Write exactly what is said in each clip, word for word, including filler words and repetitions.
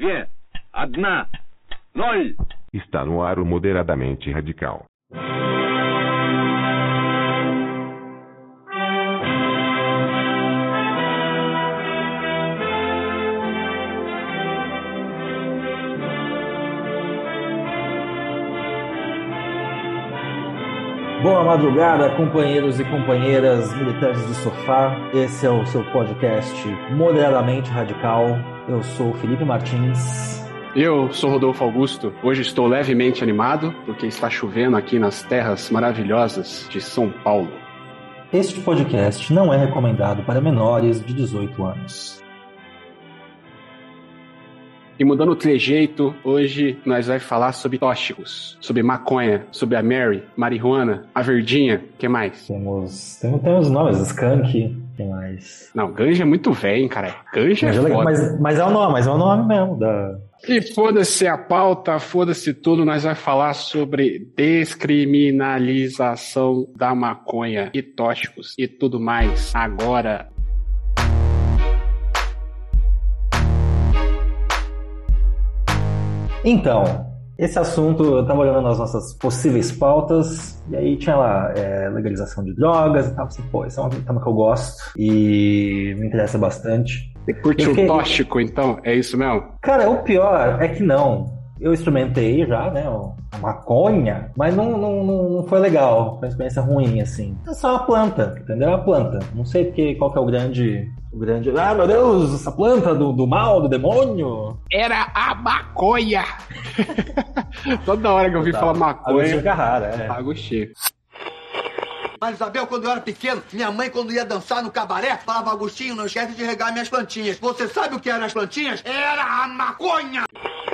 две, одна, ноль. Está no ar o Moderadamente Radical. Boa madrugada, companheiros e companheiras militantes do sofá. Esse é o seu podcast Moderadamente Radical. Eu sou o Felipe Martins. Eu sou Rodolfo Augusto. Hoje estou levemente animado porque está chovendo aqui nas terras maravilhosas de São Paulo. Este podcast não é recomendado para menores de dezoito anos. E mudando o trejeito, hoje nós vamos falar sobre tóxicos, sobre maconha, sobre a Mary, marihuana, a verdinha, o que mais? Temos, temos, temos nomes, skunk, o que mais? Não, ganja é muito velho, hein, cara. Ganja mas, é foda. Mas, mas é o nome, mas é o nome mesmo da... E foda-se a pauta, foda-se tudo, nós vamos falar sobre descriminalização da maconha e tóxicos e tudo mais agora. Então, esse assunto, eu tava olhando nas nossas possíveis pautas, e aí tinha lá é, legalização de drogas e tal, assim, pô, esse é um tema que eu gosto e me interessa bastante. Você curte o tóxico, então? É isso mesmo? Cara, o pior é que não. Eu experimentei já, né, a maconha, mas não, não, não, não foi legal, foi uma experiência ruim, assim. É só uma planta, entendeu? É uma planta. Não sei porque, qual que é o grande... O grande... Ah, meu Deus, essa planta do, do mal, do demônio. Era a maconha! Toda hora que eu ouvi falar maconha... Agostinho Carrara, é. Agostinho. Mas, Isabel, quando eu era pequeno, minha mãe, quando ia dançar no cabaré, falava: Agostinho, não esquece de regar minhas plantinhas. Você sabe o que eram as plantinhas? Era a maconha!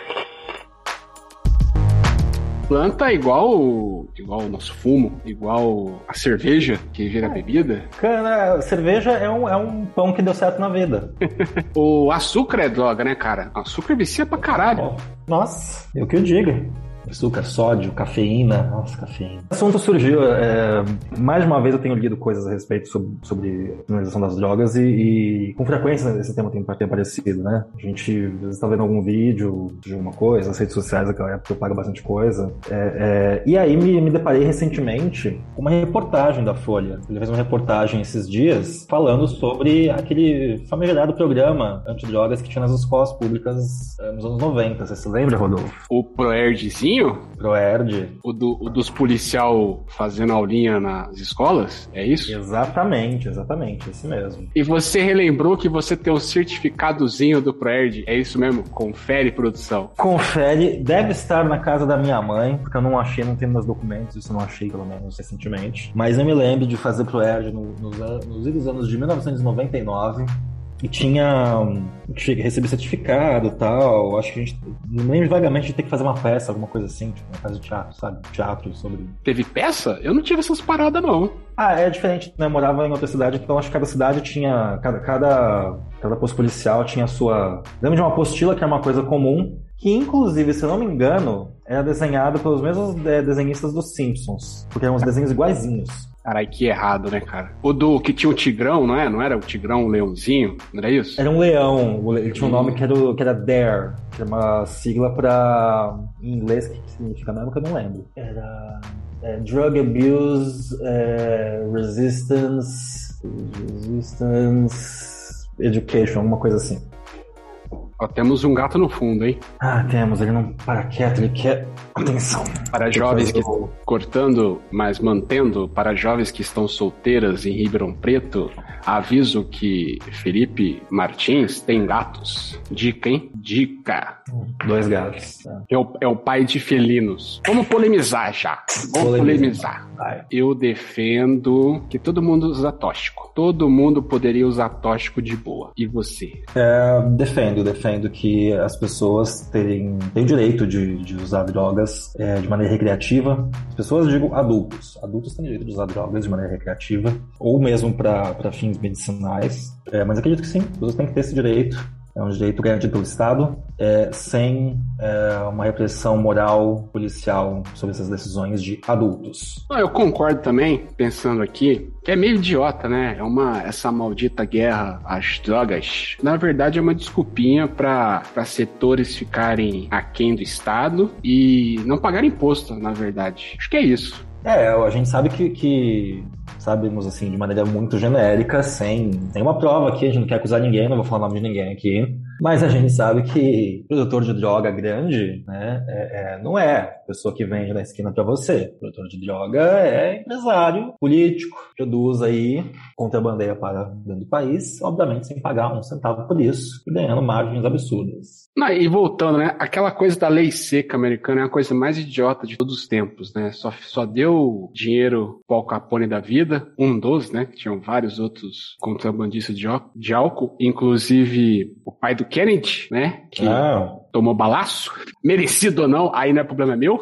Planta igual igual o nosso fumo, igual a cerveja que vira bebida. Cara, cerveja é um, é um pão que deu certo na vida. O açúcar é droga, né, cara? O açúcar vicia pra caralho. Nossa, eu que eu diga. Açúcar, sódio, cafeína. Nossa, cafeína. O assunto surgiu, é, mais de uma vez eu tenho lido coisas a respeito sobre, sobre a criminalização das drogas e, e com frequência esse tema tem, tem aparecido, né? A gente às vezes está vendo algum vídeo de alguma coisa, nas redes sociais, naquela época eu pago bastante coisa. É, é, e aí me, me deparei recentemente com uma reportagem da Folha. Ele fez uma reportagem esses dias falando sobre aquele famigerado programa antidrogas que tinha nas escolas públicas nos anos noventa. Você se lembra, Rodolfo? O ProERDzinho? ProERD. O, do, o dos policial fazendo aulinha nas escolas? É isso? Exatamente, exatamente, esse mesmo. E você relembrou que você tem um certificadozinho do ProERD? É isso mesmo? Confere, produção. Confere, deve estar na casa da minha mãe, porque eu não achei, não tem meus documentos, isso eu não achei, pelo menos, recentemente. Mas eu me lembro de fazer ProERD no, nos, nos anos de mil novecentos e noventa e nove. E tinha... Cheguei a receber certificado e tal. Acho que a gente... Não lembro vagamente de ter que fazer uma peça, alguma coisa assim. Tipo, uma peça de teatro, sabe? Teatro sobre... Teve peça? Eu não tive essas paradas, não. Ah, é diferente, né? Eu morava em outra cidade, então acho que cada cidade tinha... Cada, cada, cada posto policial tinha a sua... Lembro de uma apostila, que era uma coisa comum, que inclusive, se eu não me engano, era desenhada pelos mesmos desenhistas dos Simpsons. Porque eram uns desenhos iguaizinhos. Caralho, que errado, né, cara? O do que tinha o Tigrão, não é? Não era o Tigrão, o Leãozinho? Não era isso? Era um leão. Ele tinha um nome que era, que era Dare, que era uma sigla pra... Em inglês, o que, que significa mesmo que eu não lembro. Era... É, Drug Abuse, é, Resistance... Resistance... Education, alguma coisa assim. Ó, temos um gato no fundo, hein? Ah, temos. Ele não para quieto, ele quer atenção. Para jovens que estão cortando, mas mantendo, para jovens que estão solteiras em Ribeirão Preto, aviso que Felipe Martins tem gatos. Dica, hein? Dica. Dois gatos. É, é, o, é o pai de felinos. Vamos polemizar já. Vamos polemizar. Vai. Eu defendo que todo mundo usa tóxico. Todo mundo poderia usar tóxico de boa. E você? É, defendo, defendo que as pessoas terem, têm o direito de, de usar drogas é, de maneira recreativa. As pessoas, digo adultos. Adultos têm direito de usar drogas de maneira recreativa ou mesmo para fins medicinais. É, mas acredito que sim, as pessoas têm que ter esse direito. é um direito garantido pelo Estado, é, sem é, uma repressão moral policial sobre essas decisões de adultos. Não, eu concordo também, pensando aqui, que é meio idiota, né? É uma, essa maldita guerra às drogas. Na verdade, é uma desculpinha para setores ficarem aquém do Estado e não pagarem imposto, na verdade. Acho que é isso. É, a gente sabe que, que sabemos assim, de maneira muito genérica, sem nenhuma prova aqui, a gente não quer acusar ninguém, não vou falar o nome de ninguém aqui, mas a gente sabe que produtor de droga grande, né, é, é, não é pessoa que vende na esquina pra você. Produtor de droga é empresário, político, produz aí, contrabandeia para dentro do país, obviamente sem pagar um centavo por isso, e ganhando margens absurdas. Não, e voltando, né, aquela coisa da lei seca americana é a coisa mais idiota de todos os tempos, né, só, só deu dinheiro pro Al Capone da vida, um dos, né, que tinham vários outros contrabandistas de, de álcool, inclusive o pai do Kennedy, né, que ah. tomou balaço, merecido ou não, aí não é problema meu.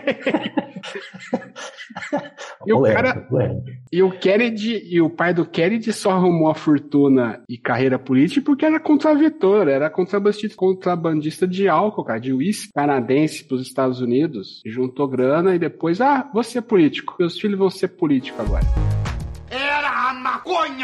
E o cara, e o Kennedy, e o pai do Kennedy só arrumou a fortuna e carreira política porque era contraventor, era contrabandista, contrabandista de álcool, cara, de uísque canadense pros Estados Unidos, juntou grana e depois, ah, vou ser político, meus filhos vão ser políticos agora. Era a maconha!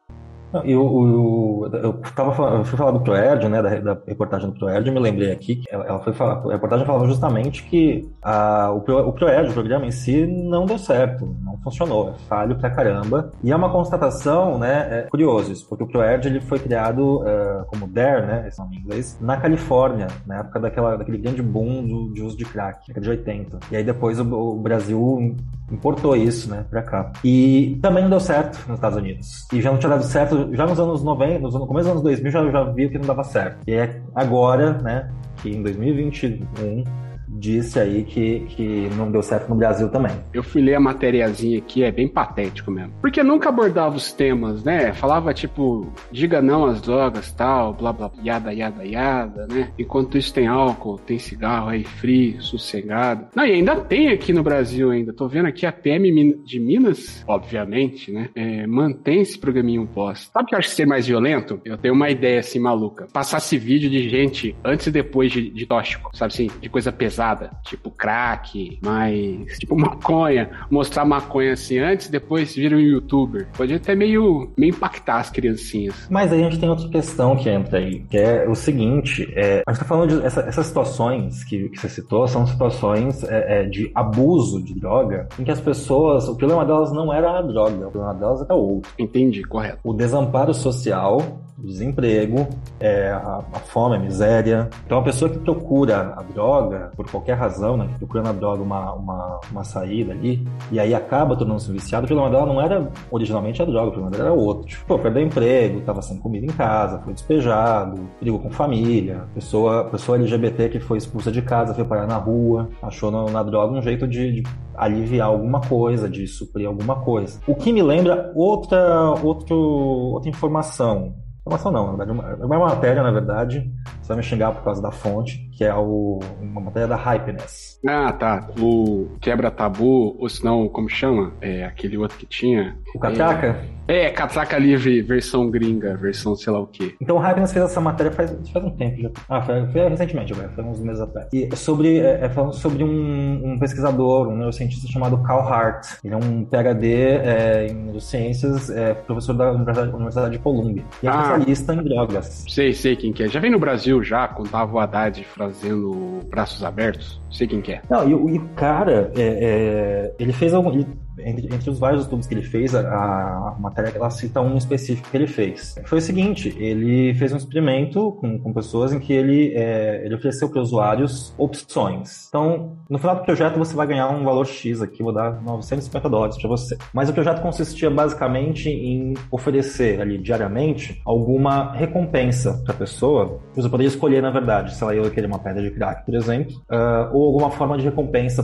Eu, eu, eu, tava falando, eu fui falar do Proerd, né, da, da reportagem do Proerd, eu me lembrei aqui que ela, ela foi falar, a reportagem falava justamente que a, o, Pro, o Proerd, o programa em si, não deu certo, não funcionou, é falho pra caramba, e é uma constatação, né, é curioso isso, porque o Proerd, ele foi criado uh, como D A R E, né, esse nome em inglês, na Califórnia, na época daquela, daquele grande boom do, de uso de crack, década de oitenta, e aí depois o, o Brasil importou isso, né, pra cá, e também não deu certo nos Estados Unidos, e já não tinha dado certo já nos anos noventa, no começo dos anos dois mil, já, já viu que não dava certo. E é agora, né, que em dois mil e vinte e um, disse aí que, que não deu certo no Brasil também. Eu fui ler a matériazinha aqui, é bem patético mesmo. Porque nunca abordava os temas, né? Falava tipo, diga não às drogas, tal, blá blá, yada, yada, yada, né? Enquanto isso tem álcool, tem cigarro aí free, sossegado. Não, e ainda tem aqui no Brasil ainda. Tô vendo aqui a P M de Minas, obviamente, né? É, mantém esse programinha pós. Sabe o que eu acho que ser mais violento? Eu tenho uma ideia assim maluca. Passasse vídeo de gente antes e depois de, de tóxico, sabe assim? De coisa pesada. Tipo crack, mas tipo maconha, mostrar maconha assim antes e depois vira um youtuber. Pode até meio, meio impactar as criancinhas. Mas aí a gente tem outra questão que entra aí, que é o seguinte, é, a gente tá falando de essa, essas situações que, que você citou, são situações é, é, de abuso de droga, em que as pessoas, o problema delas não era a droga, o problema delas era outro. Entendi, correto. O desamparo social, o desemprego, é, a, a fome, a miséria. Então a pessoa que procura a droga, por qualquer razão, né, que procura na droga uma, uma, uma saída ali, e aí acaba tornando-se viciado, o problema dela não era originalmente a droga, o problema dela era outro. Tipo, pô, perdeu emprego, tava sem comida em casa, foi despejado, brigou com família, pessoa, pessoa L G B T que foi expulsa de casa, foi parar na rua, achou na, na droga um jeito de, de aliviar alguma coisa, de suprir alguma coisa. O que me lembra outra, outro, outra informação. Informação não, na verdade, uma, uma matéria, na verdade, você vai me xingar por causa da fonte, que é o, uma matéria da Hypeness. Ah, tá. O Quebra Tabu, ou se não, como chama? É aquele outro que tinha. O Catraca? É, é, Catraca Livre, versão gringa, versão sei lá o quê. Então o Hypeness fez essa matéria faz, faz um tempo já. Ah, foi, foi recentemente, agora, foi uns meses atrás. E sobre, é, é falando sobre um, um pesquisador, um neurocientista chamado Carl Hart. Ele é um P H D é, em neurociências, é professor da Universidade, Universidade de Columbia. E é ah, especialista em drogas. Sei, sei quem que é. Já veio no Brasil já, quando tava o Haddad fazendo Braços Abertos. Sei quem que é. Não, e, e o cara, é, é, ele fez algum... Ele, Entre, entre os vários estudos que ele fez, a, a matéria ela cita um específico que ele fez. Foi o seguinte, ele fez um experimento com, com pessoas em que ele, é, ele ofereceu para usuários opções. Então, no final do projeto você vai ganhar um valor X aqui, vou dar novecentos e cinquenta dólares para você. Mas o projeto consistia basicamente em oferecer ali diariamente alguma recompensa para a pessoa. Você poderia escolher, na verdade, se ela ia querer uma pedra de crack, por exemplo, uh, ou alguma forma de recompensa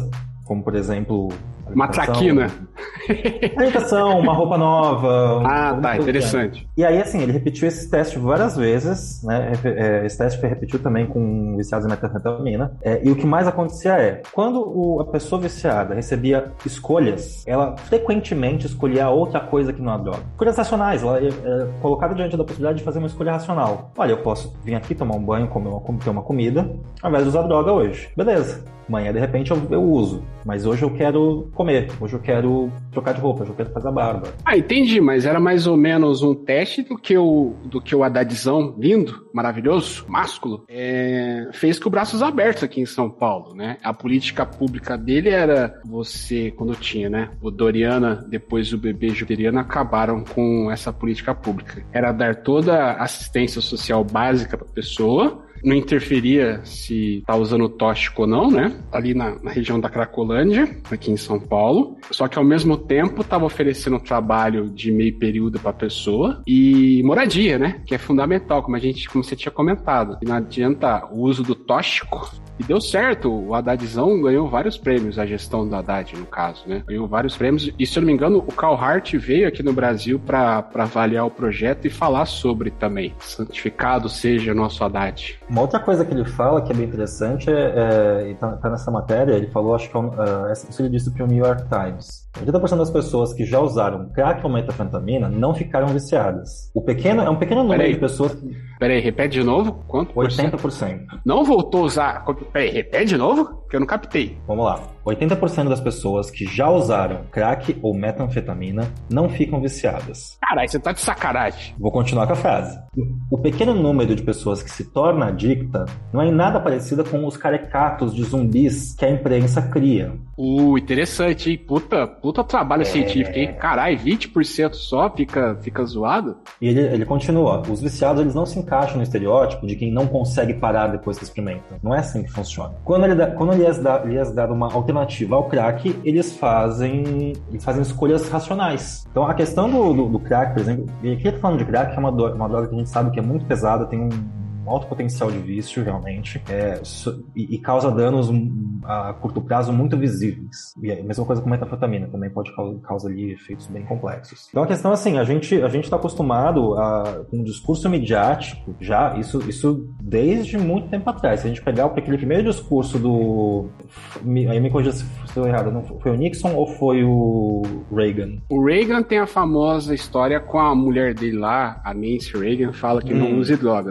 como por exemplo... Uma traquina. Alimentação, uma roupa nova. Ah, tá, interessante. E aí, assim, ele repetiu esse teste várias vezes, né? Esse teste foi repetiu também com viciados em metanfetamina. É, e o que mais acontecia é, quando o, a pessoa viciada recebia escolhas, ela frequentemente escolhia outra coisa que não a droga. Escolhas racionais, ela é, é colocada diante da possibilidade de fazer uma escolha racional. Olha, eu posso vir aqui tomar um banho, comer uma, ter uma comida, ao invés de usar droga hoje. Beleza. Amanhã, de repente, eu, eu uso. Mas hoje eu quero comer. Hoje eu quero trocar de roupa. Hoje eu quero fazer a barba. Ah, entendi. Mas era mais ou menos um teste do que o, do que o Haddadzão lindo, maravilhoso, másculo, é, fez com braços abertos aqui em São Paulo, né? A política pública dele era você, quando tinha, né? O Doriana, depois o bebê Juteriano, acabaram com essa política pública. Era dar toda a assistência social básica para a pessoa, não interferia se tá usando tóxico ou não, né? Ali na, na região da Cracolândia, aqui em São Paulo. Só que ao mesmo tempo tava oferecendo trabalho de meio período pra pessoa e moradia, né? Que é fundamental, como a gente, como você tinha comentado. E não adianta o uso do tóxico. E deu certo, o Haddadzão ganhou vários prêmios, a gestão do Haddad, no caso, né? Ganhou vários prêmios, e se eu não me engano, o Carl Hart veio aqui no Brasil para avaliar o projeto e falar sobre também. Santificado seja nosso Haddad. Uma outra coisa que ele fala, que é bem interessante, é, é, e tá, tá nessa matéria, ele falou, acho que uh, isso ele disse para o New York Times. oitenta por cento das pessoas que já usaram crack ou metanfetamina não ficaram viciadas. O pequeno, é um pequeno número Peraí. de pessoas que... Peraí, repete de novo? Quanto por cento? oitenta por cento. Não voltou a usar... Peraí, repete de novo? Que eu não captei. Vamos lá. oitenta por cento das pessoas que já usaram crack ou metanfetamina não ficam viciadas. Caralho, você tá de sacanagem. Vou continuar com a frase. O pequeno número de pessoas que se torna adicta não é em nada parecida com os caricatos de zumbis que a imprensa cria. Uh, interessante, hein? Puta, puta trabalho é... científico, hein? Caralho, vinte por cento só fica, fica zoado? E ele, ele continua. Os viciados, eles não se encaixam no estereótipo de quem não consegue parar depois que experimenta. Não é assim que funciona. Quando ele, dá, quando ele lhes dá, lhes dá uma alternativa ao crack, eles fazem, eles fazem escolhas racionais. Então, a questão do, do, do crack, por exemplo, e aqui eu tô falando de crack, que é uma, do, uma droga que a gente sabe que é muito pesada, tem um um alto potencial de vício, realmente, é, e, e causa danos a curto prazo muito visíveis. E a mesma coisa com metanfetamina, também pode causar, causar ali efeitos bem complexos. Então a questão é assim, a gente a gente está acostumado a, com um discurso midiático, já, isso, isso desde muito tempo atrás. Se a gente pegar aquele primeiro discurso do... Aí me corrija se estou errado, não foi o Nixon ou foi o Reagan? O Reagan tem a famosa história com a mulher dele lá, a Nancy Reagan, fala que hum. não use drogas.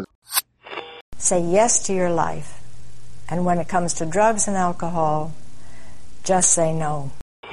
Say yes to your life. And when it comes to drugs and alcohol, just say no.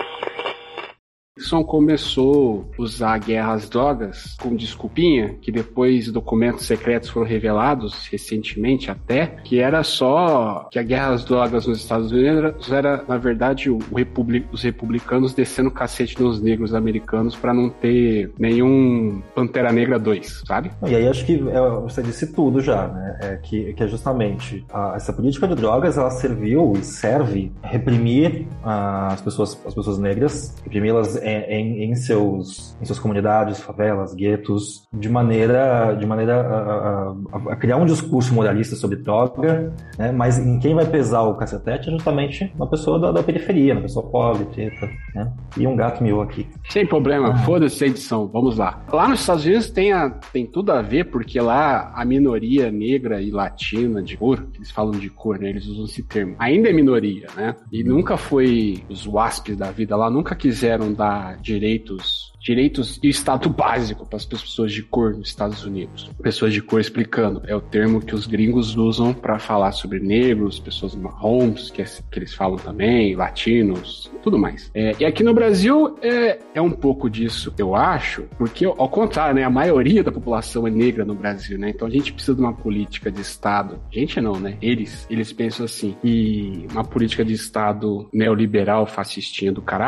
Nixon começou a usar a guerra às drogas com desculpinha, que depois documentos secretos foram revelados, recentemente até, que era só que a guerra às drogas nos Estados Unidos era, na verdade, o republic, os republicanos descendo o cacete nos negros americanos para não ter nenhum Pantera Negra dois, sabe? E aí acho que é, você disse tudo já, né? É que, que é justamente a, essa política de drogas, ela serviu e serve reprimir a, as pessoas, as pessoas negras, reprimi-las Em, em, seus, em suas comunidades, favelas, guetos, de maneira, de maneira a, a, a criar um discurso moralista sobre droga, né? Mas em quem vai pesar o cacetete é justamente uma pessoa da, da periferia, uma pessoa pobre, preta, né? E um gato miou aqui. Sem problema, ah. Foda-se a edição, vamos lá. Lá nos Estados Unidos tem, a, tem tudo a ver, porque lá a minoria negra e latina de cor, eles falam de cor, né? Eles usam esse termo, ainda é minoria, né? E nunca foi os WASPs da vida lá, nunca quiseram dar direitos, direitos e status básico para as pessoas de cor nos Estados Unidos. Pessoas de cor, explicando, é o termo que os gringos usam para falar sobre negros, pessoas marrons, que, é, que eles falam também, latinos, tudo mais. É, e aqui no Brasil é, é um pouco disso, eu acho, porque ao contrário, né, a maioria da população é negra no Brasil, né? Então a gente precisa de uma política de Estado. Gente não, né? Eles, eles pensam assim, e uma política de Estado neoliberal, fascistinha do caralho,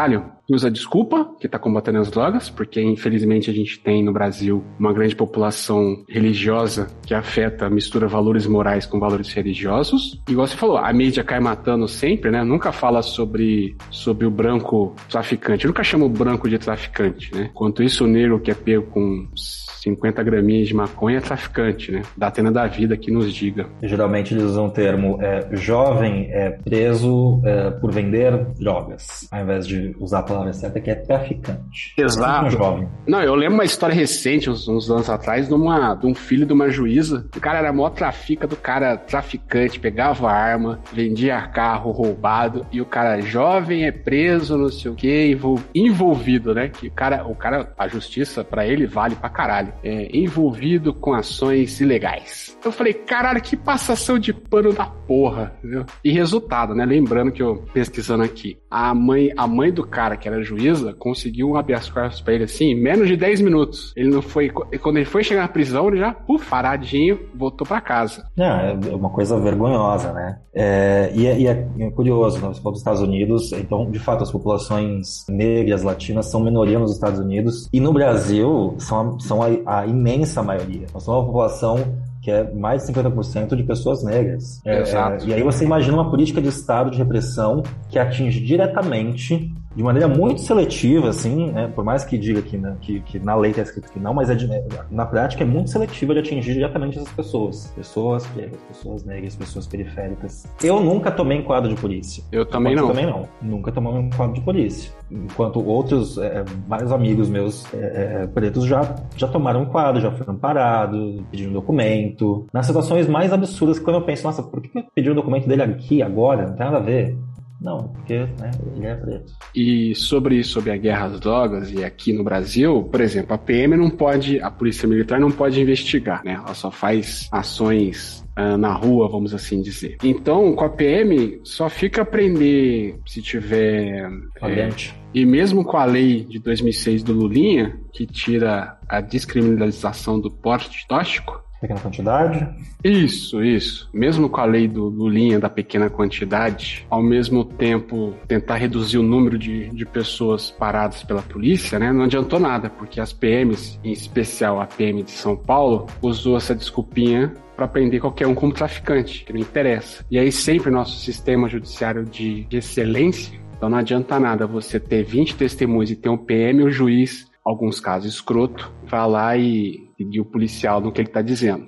que usa desculpa que tá combatendo as drogas, porque infelizmente a gente tem no Brasil uma grande população religiosa que afeta, mistura valores morais com valores religiosos. Igual você falou, a mídia cai matando sempre, né? Nunca fala sobre, sobre o branco traficante. Eu nunca chamo o branco de traficante, né? Enquanto isso, o negro que é pego com cinquenta graminhas de maconha é traficante, né? Da Atena da vida que nos diga. Geralmente eles usam o termo é, jovem é preso é, por vender drogas, ao invés de usar a palavra certa que é traficante. Exato. É jovem. Não, eu lembro uma história recente, uns, uns anos atrás, de, uma, de um filho de uma juíza. O cara era mó trafica do cara traficante, pegava arma, vendia carro roubado, e o cara jovem é preso, não sei o que, envolvido, né? Que o cara, o cara, a justiça pra ele vale pra caralho. É, envolvido com ações ilegais. Eu falei, caralho, que passação de pano da porra, entendeu? E resultado, né? Lembrando que eu, pesquisando aqui, a mãe, a mãe do cara que era juíza conseguiu um habeas corpus pra ele assim, em menos de dez minutos. Ele não foi, quando ele foi chegar na prisão, ele já, puf, paradinho, voltou pra casa. É, é uma coisa vergonhosa, né? É, e, é, e é curioso, né? Você falou dos Estados Unidos, então, de fato, as populações negras, latinas, são minoria nos Estados Unidos, e no Brasil, são, são a a imensa maioria. Nós somos uma população que é mais de cinquenta por cento de pessoas negras. É, Exato. É, e aí você imagina uma política de Estado de repressão que atinge diretamente, de maneira muito seletiva, assim, né? Por mais que diga que, né, que, que na lei está escrito que não, mas é de, na prática é muito seletiva de atingir diretamente essas pessoas. Pessoas pretas, pessoas negras, pessoas periféricas. Eu nunca tomei enquadro de polícia. Eu também não. Eu também não. Nunca tomei um enquadro de polícia. Enquanto outros, é, vários amigos meus é, pretos já, já tomaram enquadro, já foram parados, pediram um documento. Nas situações mais absurdas, quando eu penso, nossa, por que eu pedi um documento dele aqui, agora? Não tem nada a ver. Não, porque né, ele é preto. E sobre, sobre a guerra às drogas, e aqui no Brasil, por exemplo, a P M não pode, a Polícia Militar não pode investigar, né? Ela só faz ações uh, na rua, vamos assim dizer. Então, com a P M, só fica prender se tiver... Agente. É, e mesmo com a lei de dois mil e seis do Lulinha, que tira a descriminalização do porte tóxico, pequena quantidade? Isso, isso. Mesmo com a lei do Lulinha da pequena quantidade, ao mesmo tempo tentar reduzir o número de, de pessoas paradas pela polícia, né? Não adiantou nada, porque as P Ms, em especial a P M de São Paulo, usou essa desculpinha para prender qualquer um como traficante, que não interessa. E aí sempre nosso sistema judiciário de, de excelência, então não adianta nada você ter vinte testemunhas e ter um P M e o juiz, alguns casos escroto, vai lá e seguir o policial no que ele está dizendo.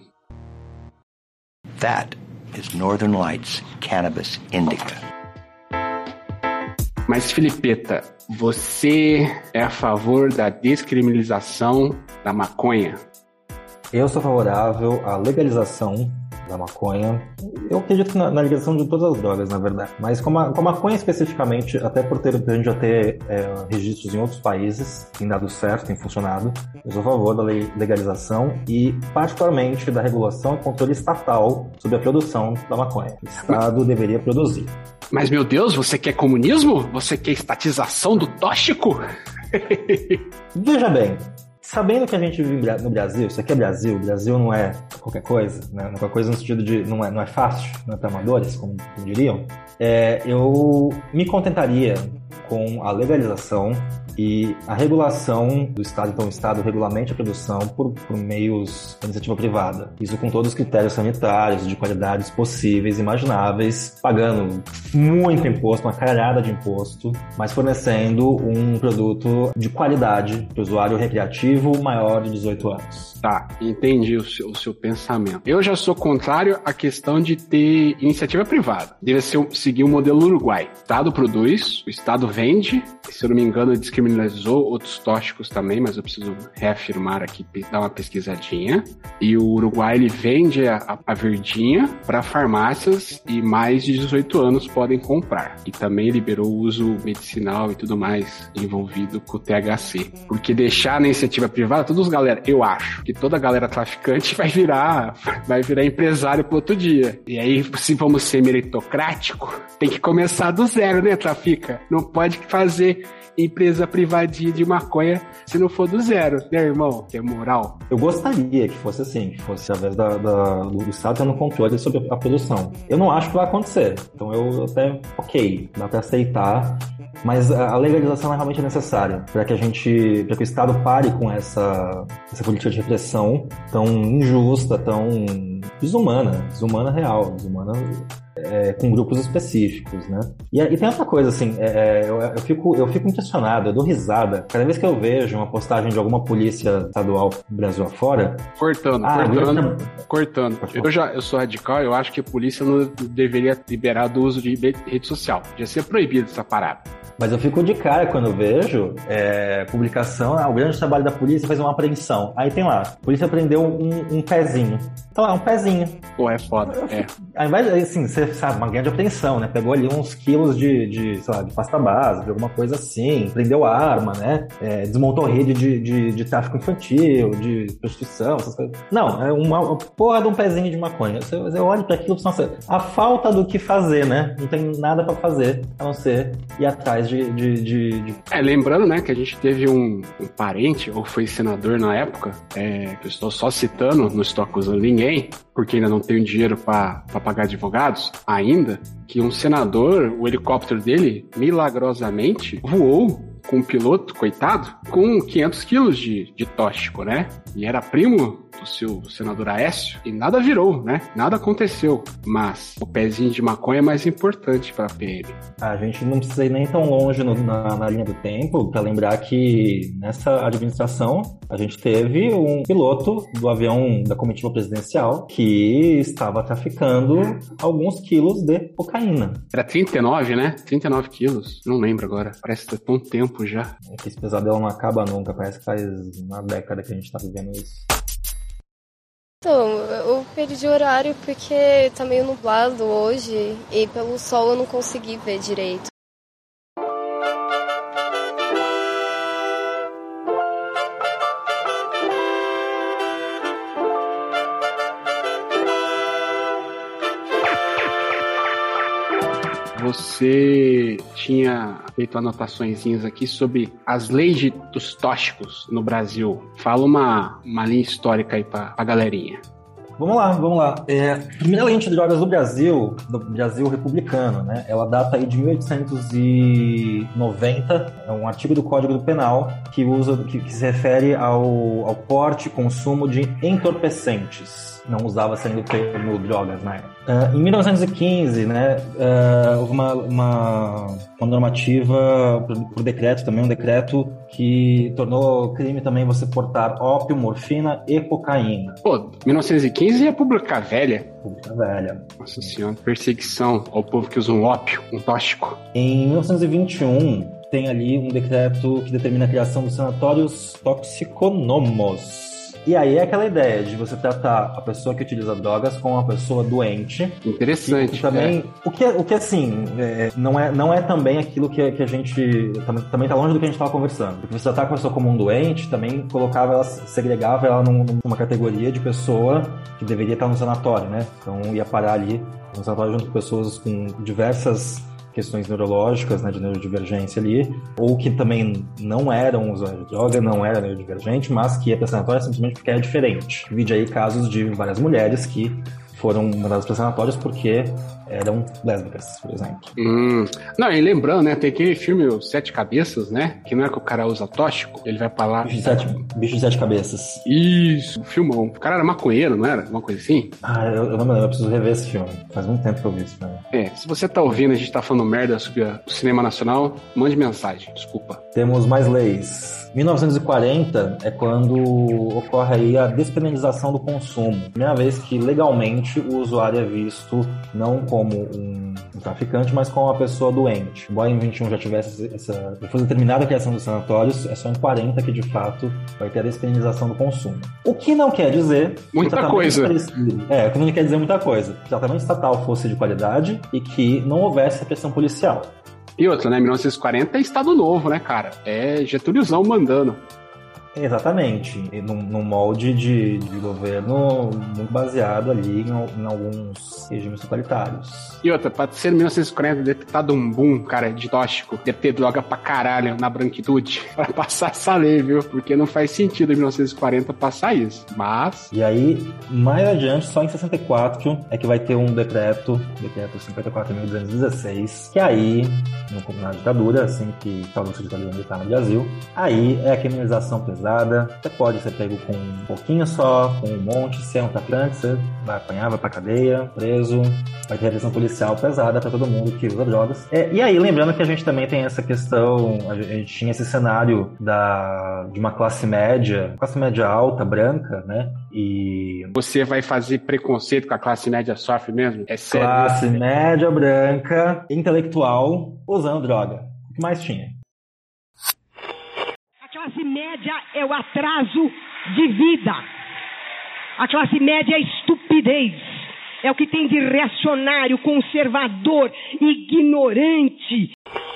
That is Northern Lights Cannabis Indica. Mas, Filipeta, você é a favor da descriminalização da maconha? Eu sou favorável à legalização da maconha. Eu acredito na, na legalização de todas as drogas, na verdade. Mas com a, com a maconha especificamente, até por ter, a gente já ter é, registros em outros países, tem dado certo, tem funcionado, eu sou a favor da legalização e, particularmente, da regulação e controle estatal sobre a produção da maconha. O Estado deveria produzir. Mas, meu Deus, você quer comunismo? Você quer estatização do tóxico? Veja bem, sabendo que a gente vive no Brasil, isso aqui é Brasil, o Brasil não é qualquer coisa, né? Qualquer coisa no sentido de não é, não é fácil, não é para amadores, como, como diriam, é, eu me contentaria com a legalização e a regulação do Estado, então o Estado regulamente a produção por, por meios da iniciativa privada. Isso com todos os critérios sanitários, de qualidades possíveis, imagináveis, pagando muito imposto, uma caralhada de imposto, mas fornecendo um produto de qualidade para o usuário recreativo maior de dezoito anos. Tá, entendi o seu, o seu pensamento. Eu já sou contrário à questão de ter iniciativa privada. Deve ser, seguir o modelo Uruguai. O Estado produz, o Estado vende, se eu não me engano, descriminalizou outros tóxicos também, mas eu preciso reafirmar aqui, dar uma pesquisadinha. E o Uruguai, ele vende a, a verdinha para farmácias e mais de dezoito anos podem comprar. E também liberou o uso medicinal e tudo mais envolvido com o T H C. Porque deixar na iniciativa privada, todos galera, eu acho que toda a galera traficante vai virar, vai virar empresário pro outro dia. E aí, se vamos ser meritocrático, tem que começar do zero, né, trafica? Não pode fazer empresa privadinha de maconha se não for do zero, né, irmão? Que é moral. Eu gostaria que fosse assim, que fosse através da, da, do Estado tendo controle sobre a produção. Eu não acho que vai acontecer. Então eu até, ok, dá pra aceitar. Mas a legalização é realmente necessária para que a gente, para que o Estado pare com essa, essa política de repressão tão injusta, tão desumana, desumana real, desumana é, com grupos específicos, né? E, e tem outra coisa, assim, é, eu, eu, fico, eu fico impressionado, eu dou risada. Cada vez que eu vejo uma postagem de alguma polícia estadual Brasil afora... Cortando, ah, cortando, eu... cortando. Eu, já, eu sou radical, eu acho que a polícia não deveria liberar do uso de rede social. Devia ser proibido essa parada. Mas eu fico de cara quando eu vejo é, publicação, ah, o grande trabalho da polícia faz uma apreensão. Aí tem lá, a polícia prendeu um, um pezinho. Então lá, um pezinho. Pô, é foda, é. Ao invés, assim, você sabe, uma grande apreensão, né? Pegou ali uns quilos de, de sei lá, de pasta base, de alguma coisa assim, prendeu arma, né? É, desmontou rede de, de, de tráfico infantil, de prostituição, essas coisas. Não, é uma, uma porra de um pezinho de maconha. Você, você olha pra aquilo, nossa, a falta do que fazer, né? Não tem nada pra fazer, a não ser ir atrás De, de, de, de... É, lembrando, né, que a gente teve um, um parente, ou foi senador na época, é, que eu estou só citando, não estou acusando ninguém, porque ainda não tenho dinheiro para pagar advogados, ainda, que um senador, o helicóptero dele, milagrosamente, voou com um piloto, coitado, com quinhentos quilos de, de tóxico, né? E era primo do seu senador Aécio, e nada virou, né? Nada aconteceu. Mas o pezinho de maconha é mais importante para a P M. A gente não precisa ir nem tão longe no, na, na linha do tempo para lembrar que nessa administração a gente teve um piloto do avião da comitiva presidencial que estava traficando alguns quilos de cocaína. Era trinta e nove, né? trinta e nove quilos. Não lembro agora. Parece que tá tão tempo já. Esse pesadelo não acaba nunca. Parece que faz uma década que a gente tá vivendo isso. Então, eu perdi o horário porque tá meio nublado hoje e pelo sol eu não consegui ver direito. Você tinha feito anotaçõezinhas aqui sobre as leis de, dos tóxicos no Brasil. Fala uma, uma linha histórica aí pra, pra galerinha. Vamos lá, vamos lá. É, a primeira lei de drogas do Brasil, do Brasil republicano, né? Ela data aí de mil oitocentos e noventa, é um artigo do Código Penal que, usa, que, que se refere ao, ao porte e consumo de entorpecentes. Não usava sendo termo drogas na época. Uh, em mil novecentos e quinze, né, uh, houve uma, uma, uma normativa por, por decreto também, um decreto que tornou crime também você portar ópio, morfina e cocaína. Pô, mil novecentos e quinze é República Velha. República Velha. Nossa senhora, perseguição ao povo que usa um ópio, um tóxico. Em mil novecentos e vinte e um, tem ali um decreto que determina a criação dos sanatórios toxiconomos. E aí é aquela ideia de você tratar a pessoa que utiliza drogas como uma pessoa doente. Interessante. Que, que também, é. o, que, o que assim, é, não, é, não é também aquilo que, que a gente... Também, também tá longe do que a gente estava conversando. Porque você tratar a pessoa como um doente também colocava ela, segregava ela num, numa categoria de pessoa que deveria estar no sanatório, né? Então ia parar ali no sanatório junto com pessoas com diversas questões neurológicas, né, de neurodivergência ali, ou que também não eram usuários de droga, não era neurodivergente, mas que ia para sanatório simplesmente porque era diferente. Vide aí casos de várias mulheres que foram mandadas para sanatórios porque eram lésbicas, por exemplo. Hum. Não, e lembrando, né, tem aquele filme o Sete Cabeças, né, que não é que o cara usa tóxico, ele vai pra lá... Bicho de Sete, Bicho de Sete Cabeças. Isso, filmão. O cara era maconheiro, não era? Uma coisa assim? Ah, eu, eu não me lembro, eu preciso rever esse filme. Faz muito tempo que eu vi esse filme. É, se você tá ouvindo, a gente tá falando merda sobre o cinema nacional, mande mensagem, desculpa. Temos mais leis. mil novecentos e quarenta é quando ocorre aí a despenalização do consumo. Primeira vez que legalmente o usuário é visto não como um, um traficante, mas como uma pessoa doente. Embora em vinte e um já tivesse essa... Já foi determinada a criação dos sanatórios, é só em quarenta que de fato vai ter a despenalização do consumo. O que não quer dizer... Muita coisa. É, o que não quer dizer muita coisa. Que o tratamento estatal fosse de qualidade e que não houvesse repressão policial. E outra, né? mil novecentos e quarenta é Estado Novo, né, cara? É Getúliozão mandando. Exatamente. E num, num molde de, de governo muito baseado ali em, em alguns dois regimes totalitários. E outra, pra ser mil novecentos e quarenta, deve ter dado um boom, cara, de tóxico. Deve ter droga pra caralho na branquitude pra passar essa lei, viu? Porque não faz sentido em mil novecentos e quarenta passar isso. Mas... E aí, mais adiante, só em sessenta e quatro, é que vai ter um decreto, decreto cinquenta e quatro mil duzentos e dezesseis, que aí, no, na ditadura, assim que talvez seja ditadura militar no Brasil, aí é a criminalização pesada. Você pode ser pego com um pouquinho só, com um monte, se é um traficante, você vai apanhar, vai pra cadeia, preso, vai ter repressão policial pesada pra todo mundo que usa drogas. É, e aí, lembrando que a gente também tem essa questão, a gente tinha esse cenário da, de uma classe média, classe média alta, branca, né? E... Você vai fazer preconceito com a classe média sofre mesmo? É sério? Classe média branca, intelectual, usando droga. O que mais tinha? A classe média é o atraso de vida. A classe média é estupidez. É o que tem de reacionário, conservador, ignorante.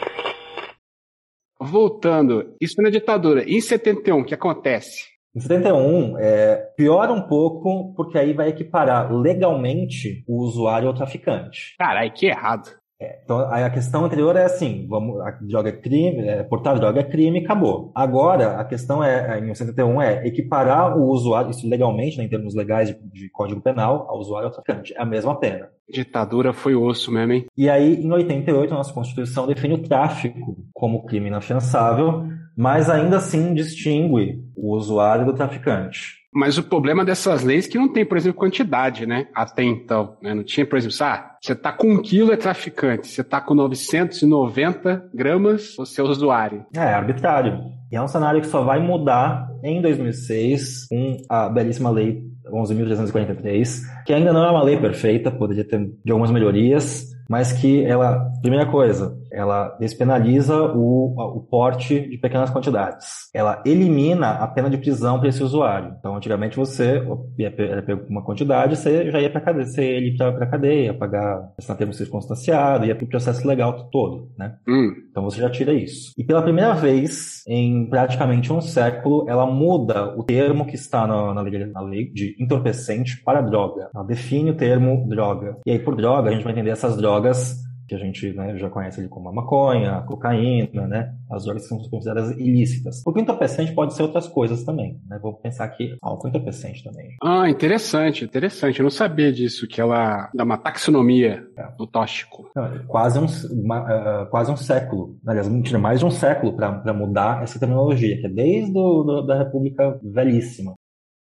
Voltando, isso na ditadura. Em setenta e um, o que acontece? Em setenta e um, é, piora um pouco, porque aí vai equiparar legalmente o usuário ao traficante. Caralho, que errado. É, então, aí a questão anterior é assim, vamos, a droga é crime, é, portar droga é crime e acabou. Agora, a questão é, em setenta e um, é equiparar o usuário, isso legalmente, né, em termos legais de, de Código Penal, ao usuário ao traficante. É a mesma pena. Ditadura foi osso mesmo, hein? E aí, em oitenta e oito, a nossa Constituição define o tráfico como crime inafiançável, mas ainda assim distingue o usuário do traficante. Mas o problema dessas leis é que não tem, por exemplo, quantidade, né? Até então, né? Não tinha, por exemplo, ah, você tá com um quilo é traficante, você tá com novecentos e noventa gramas, você é usuário. É, arbitrário. E é um cenário que só vai mudar em dois mil e seis com a belíssima lei onze mil trezentos e quarenta e três, que ainda não é uma lei perfeita, poderia ter de algumas melhorias, mas que ela, primeira coisa, ela despenaliza o, o porte de pequenas quantidades. Ela elimina a pena de prisão para esse usuário. Então, antigamente você ia pegar uma quantidade, você já ia para cadeia, você ia para a cadeia, pagar assinar termo circunstanciado, ia para o processo legal todo, né? Hum. Então você já tira isso. E pela primeira vez, em praticamente um século, ela muda o termo que está na, na, lei, na lei de entorpecente para droga. Ela define o termo droga. E aí, por droga, a gente vai entender essas drogas que a gente, né, já conhece ali como a maconha, a cocaína, né, as drogas que são consideradas ilícitas. Porque o entorpecente pode ser outras coisas também, né, vou pensar aqui, álcool entorpecente também. Ah, interessante, interessante, eu não sabia disso, que ela dá uma taxonomia é. do tóxico. Não, quase, um, uma, uh, quase um século, aliás, mentira, mais de um século para mudar essa terminologia, que é desde do, do, da República Velhíssima.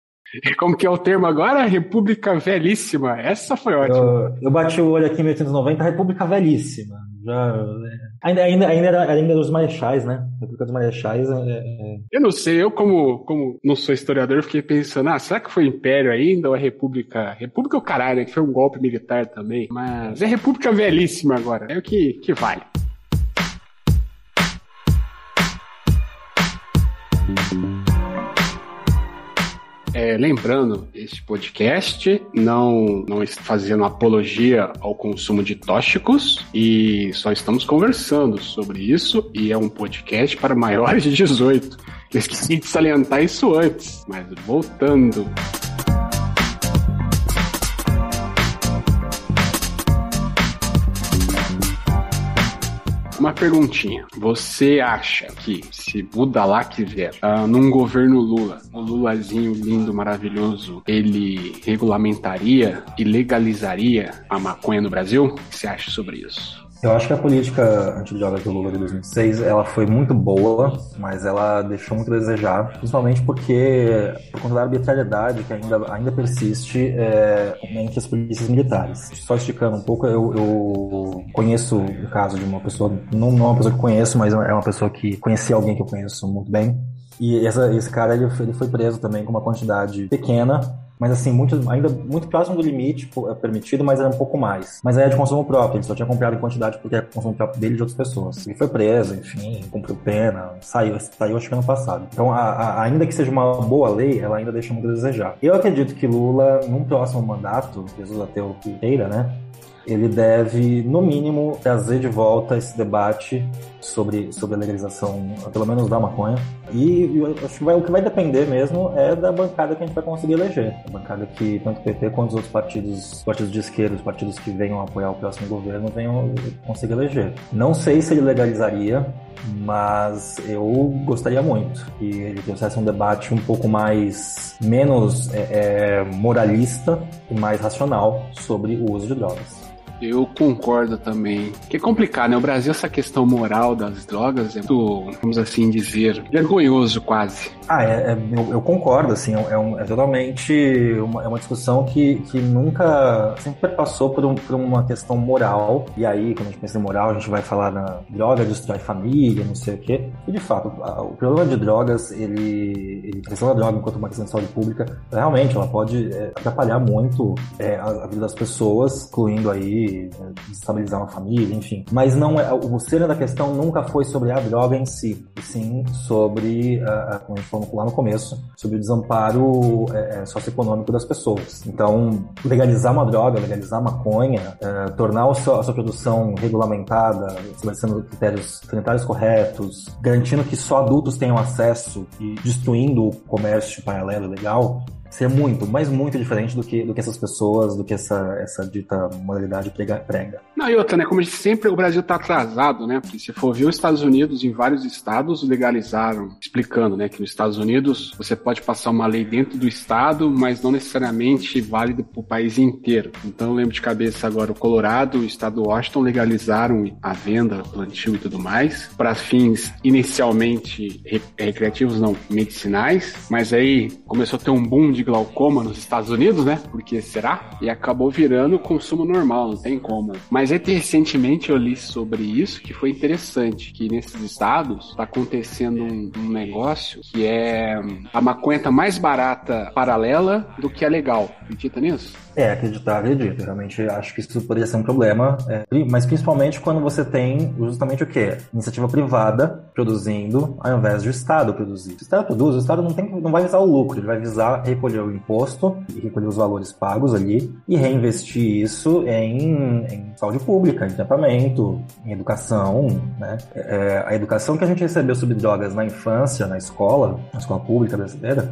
Como que é o termo agora? República Velhíssima. Essa foi ótima. Eu, eu bati o olho aqui em mil oitocentos e noventa, República Velhíssima. Já, ainda, ainda, ainda, era, ainda dos marechais, né? República dos Marechais. É, é... Eu não sei, eu como, como não sou historiador, fiquei pensando, ah, será que foi Império ainda ou é República? República é o caralho, né? Que foi um golpe militar também. Mas é República Velhíssima agora. É o que, que vale. É, lembrando, este podcast não, não está fazendo apologia ao consumo de tóxicos e só estamos conversando sobre isso e é um podcast para maiores de dezoito. Eu esqueci de salientar isso antes, mas voltando... Uma perguntinha. Você acha que se o Dalak vier uh, num governo Lula, o Lulazinho lindo, maravilhoso, ele regulamentaria e legalizaria a maconha no Brasil? O que você acha sobre isso? Eu acho que a política antidrogas do Lula de dois mil e seis, ela foi muito boa, mas ela deixou muito a desejar, principalmente porque, por conta da arbitrariedade que ainda, ainda persiste é, entre as polícias militares. Só esticando um pouco, eu, eu conheço o caso de uma pessoa, não, não é uma pessoa que eu conheço, mas é uma pessoa que conhecia alguém que eu conheço muito bem, e essa, esse cara ele, ele foi preso também com uma quantidade pequena, mas assim, muito, ainda muito próximo do limite permitido, mas era um pouco mais. Mas aí é de consumo próprio, ele só tinha comprado em quantidade porque era consumo próprio dele e de outras pessoas. Ele foi preso, enfim, cumpriu pena, saiu, saiu acho que ano passado. Então, a, a, ainda que seja uma boa lei, ela ainda deixa muito a desejar. Eu acredito que Lula, num próximo mandato, Jesus ateu que queira, né? ele deve, no mínimo, trazer de volta esse debate sobre, sobre a legalização, pelo menos da maconha. E eu acho que vai, o que vai depender mesmo é da bancada que a gente vai conseguir eleger. A bancada que tanto o P T quanto os outros partidos, partidos de esquerda, os partidos que venham apoiar o próximo governo, venham conseguir eleger. Não sei se ele legalizaria, mas eu gostaria muito que ele trouxesse um debate um pouco mais, menos é, é, moralista e mais racional sobre o uso de drogas. Eu concordo também. Que é complicado, né? O Brasil, essa questão moral das drogas é muito, vamos assim dizer, vergonhoso quase. Ah, é, é, eu, eu concordo, assim, é, um, é totalmente uma, é uma discussão que, que nunca, sempre passou por, um, por uma questão moral, e aí, quando a gente pensa em moral, a gente vai falar na droga destrói família, não sei o quê, e de fato, o problema de drogas, ele, ele a questão da droga enquanto uma questão de saúde pública, realmente, ela pode é, atrapalhar muito é, a, a vida das pessoas, incluindo aí, é, desestabilizar uma família, enfim, mas não é, o cerne da questão nunca foi sobre a droga em si, e sim sobre, a, a, como a gente falou lá no começo, sobre o desamparo é, socioeconômico das pessoas. Então, legalizar uma droga, legalizar maconha, é, tornar a sua, a sua produção regulamentada, estabelecendo critérios sanitários corretos, garantindo que só adultos tenham acesso e destruindo o comércio paralelo e legal, seria muito, mas muito diferente do que, do que essas pessoas, do que essa, essa dita moralidade prega, prega. Não, e outra, né, como sempre, o Brasil tá atrasado, né, porque se for ver os Estados Unidos, em vários estados legalizaram, explicando, né, que nos Estados Unidos você pode passar uma lei dentro do estado, mas não necessariamente válido pro país inteiro. Então eu lembro de cabeça agora, o Colorado, o estado do Washington legalizaram a venda, plantio e tudo mais, para fins inicialmente re- recreativos, não, medicinais, mas aí começou a ter um boom de glaucoma nos Estados Unidos, né? Porque será? E acabou virando consumo normal, não tem como. Mas é que recentemente eu li sobre isso, que foi interessante, que nesses estados tá acontecendo um, um negócio que é a maconha tá mais barata paralela do que a legal. Acredita nisso? É, acreditar, acredito. Realmente acho que isso poderia ser um problema, é, mas principalmente quando você tem justamente o quê? Iniciativa privada produzindo ao invés do Estado produzir. Se o Estado produz, o Estado não, tem, não vai visar o lucro, ele vai visar recolher o imposto e recolher os valores pagos ali e reinvestir isso em, em saúde pública, em tratamento, em educação, né? É, a educação que a gente recebeu sobre drogas na infância, na escola, na escola pública brasileira,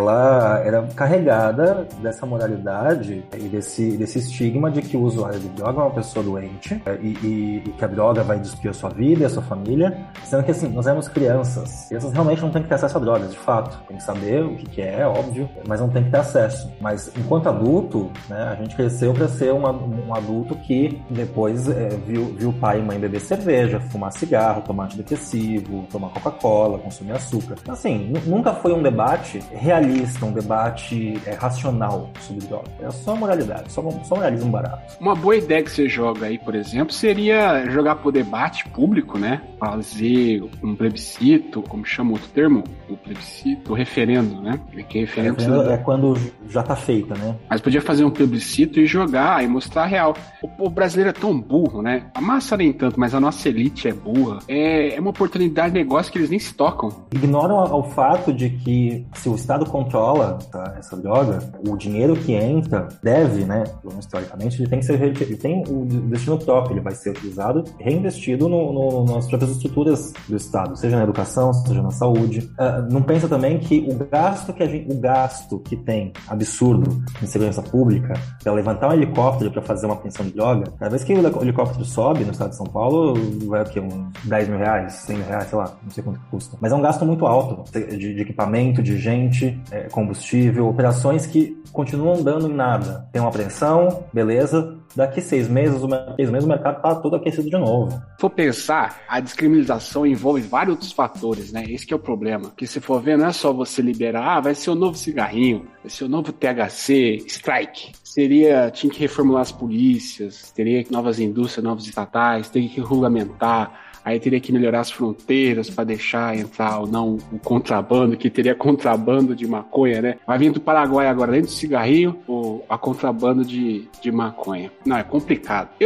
ela era carregada dessa moralidade e desse, desse estigma de que o usuário de droga é uma pessoa doente e, e, e que a droga vai destruir a sua vida e a sua família, sendo que assim, nós éramos crianças. Crianças realmente não têm que ter acesso a drogas, de fato. Tem que saber o que, que é, óbvio, mas não tem que ter acesso. Mas enquanto adulto, né, a gente cresceu para ser uma, um adulto que depois é, viu, viu pai e mãe beber cerveja, fumar cigarro, tomar antidepressivo, tomar Coca-Cola, consumir açúcar. Então, assim, n- nunca foi um debate realista, um debate é, racional sobre drogas. É só moralidade, só, só moralismo barato. Uma boa ideia que você joga aí, por exemplo, seria jogar pro debate público, né? Fazer um plebiscito, como chama outro termo? O plebiscito, o referendo, né? Que referendo é, precisa... é quando já tá feita, né? Mas podia fazer um plebiscito e jogar e mostrar a real. O, o brasileiro é tão burro, né? A massa nem tanto, mas a nossa elite é burra. É, é uma oportunidade de negócio que eles nem se tocam. Ignoram o fato de que se o Estado controla tá, essa droga, o dinheiro que entra deve, né, historicamente, ele tem que ser ele tem o destino próprio, ele vai ser utilizado, reinvestido no, no, nas próprias estruturas do Estado, seja na educação, seja na saúde. Uh, não pensa também que o gasto que a gente, o gasto que tem absurdo em segurança pública, para levantar um helicóptero para fazer uma apreensão de droga, cada vez que o helicóptero sobe no estado de São Paulo, vai o quê? Uns dez mil reais, cem mil reais, sei lá, não sei quanto custa. Mas é um gasto muito alto de, de equipamento, de gente, é, combustível, operações que continuam dando em nada. Tem uma apreensão, beleza, daqui seis meses, o, seis meses o mercado tá todo aquecido de novo. Se for pensar, a descriminalização envolve vários outros fatores, né? Esse que é o problema. Porque se for ver, não é só você liberar, ah, vai ser o novo cigarrinho, vai ser o novo T H C, strike. Seria, tinha que reformular as polícias, teria novas indústrias, novos estatais, teria que regulamentar. Aí teria que melhorar as fronteiras para deixar entrar ou não o contrabando, que teria contrabando de maconha, né? Vai vir do Paraguai agora, além do cigarrinho, ou a contrabando de, de maconha. Não, é complicado. Eu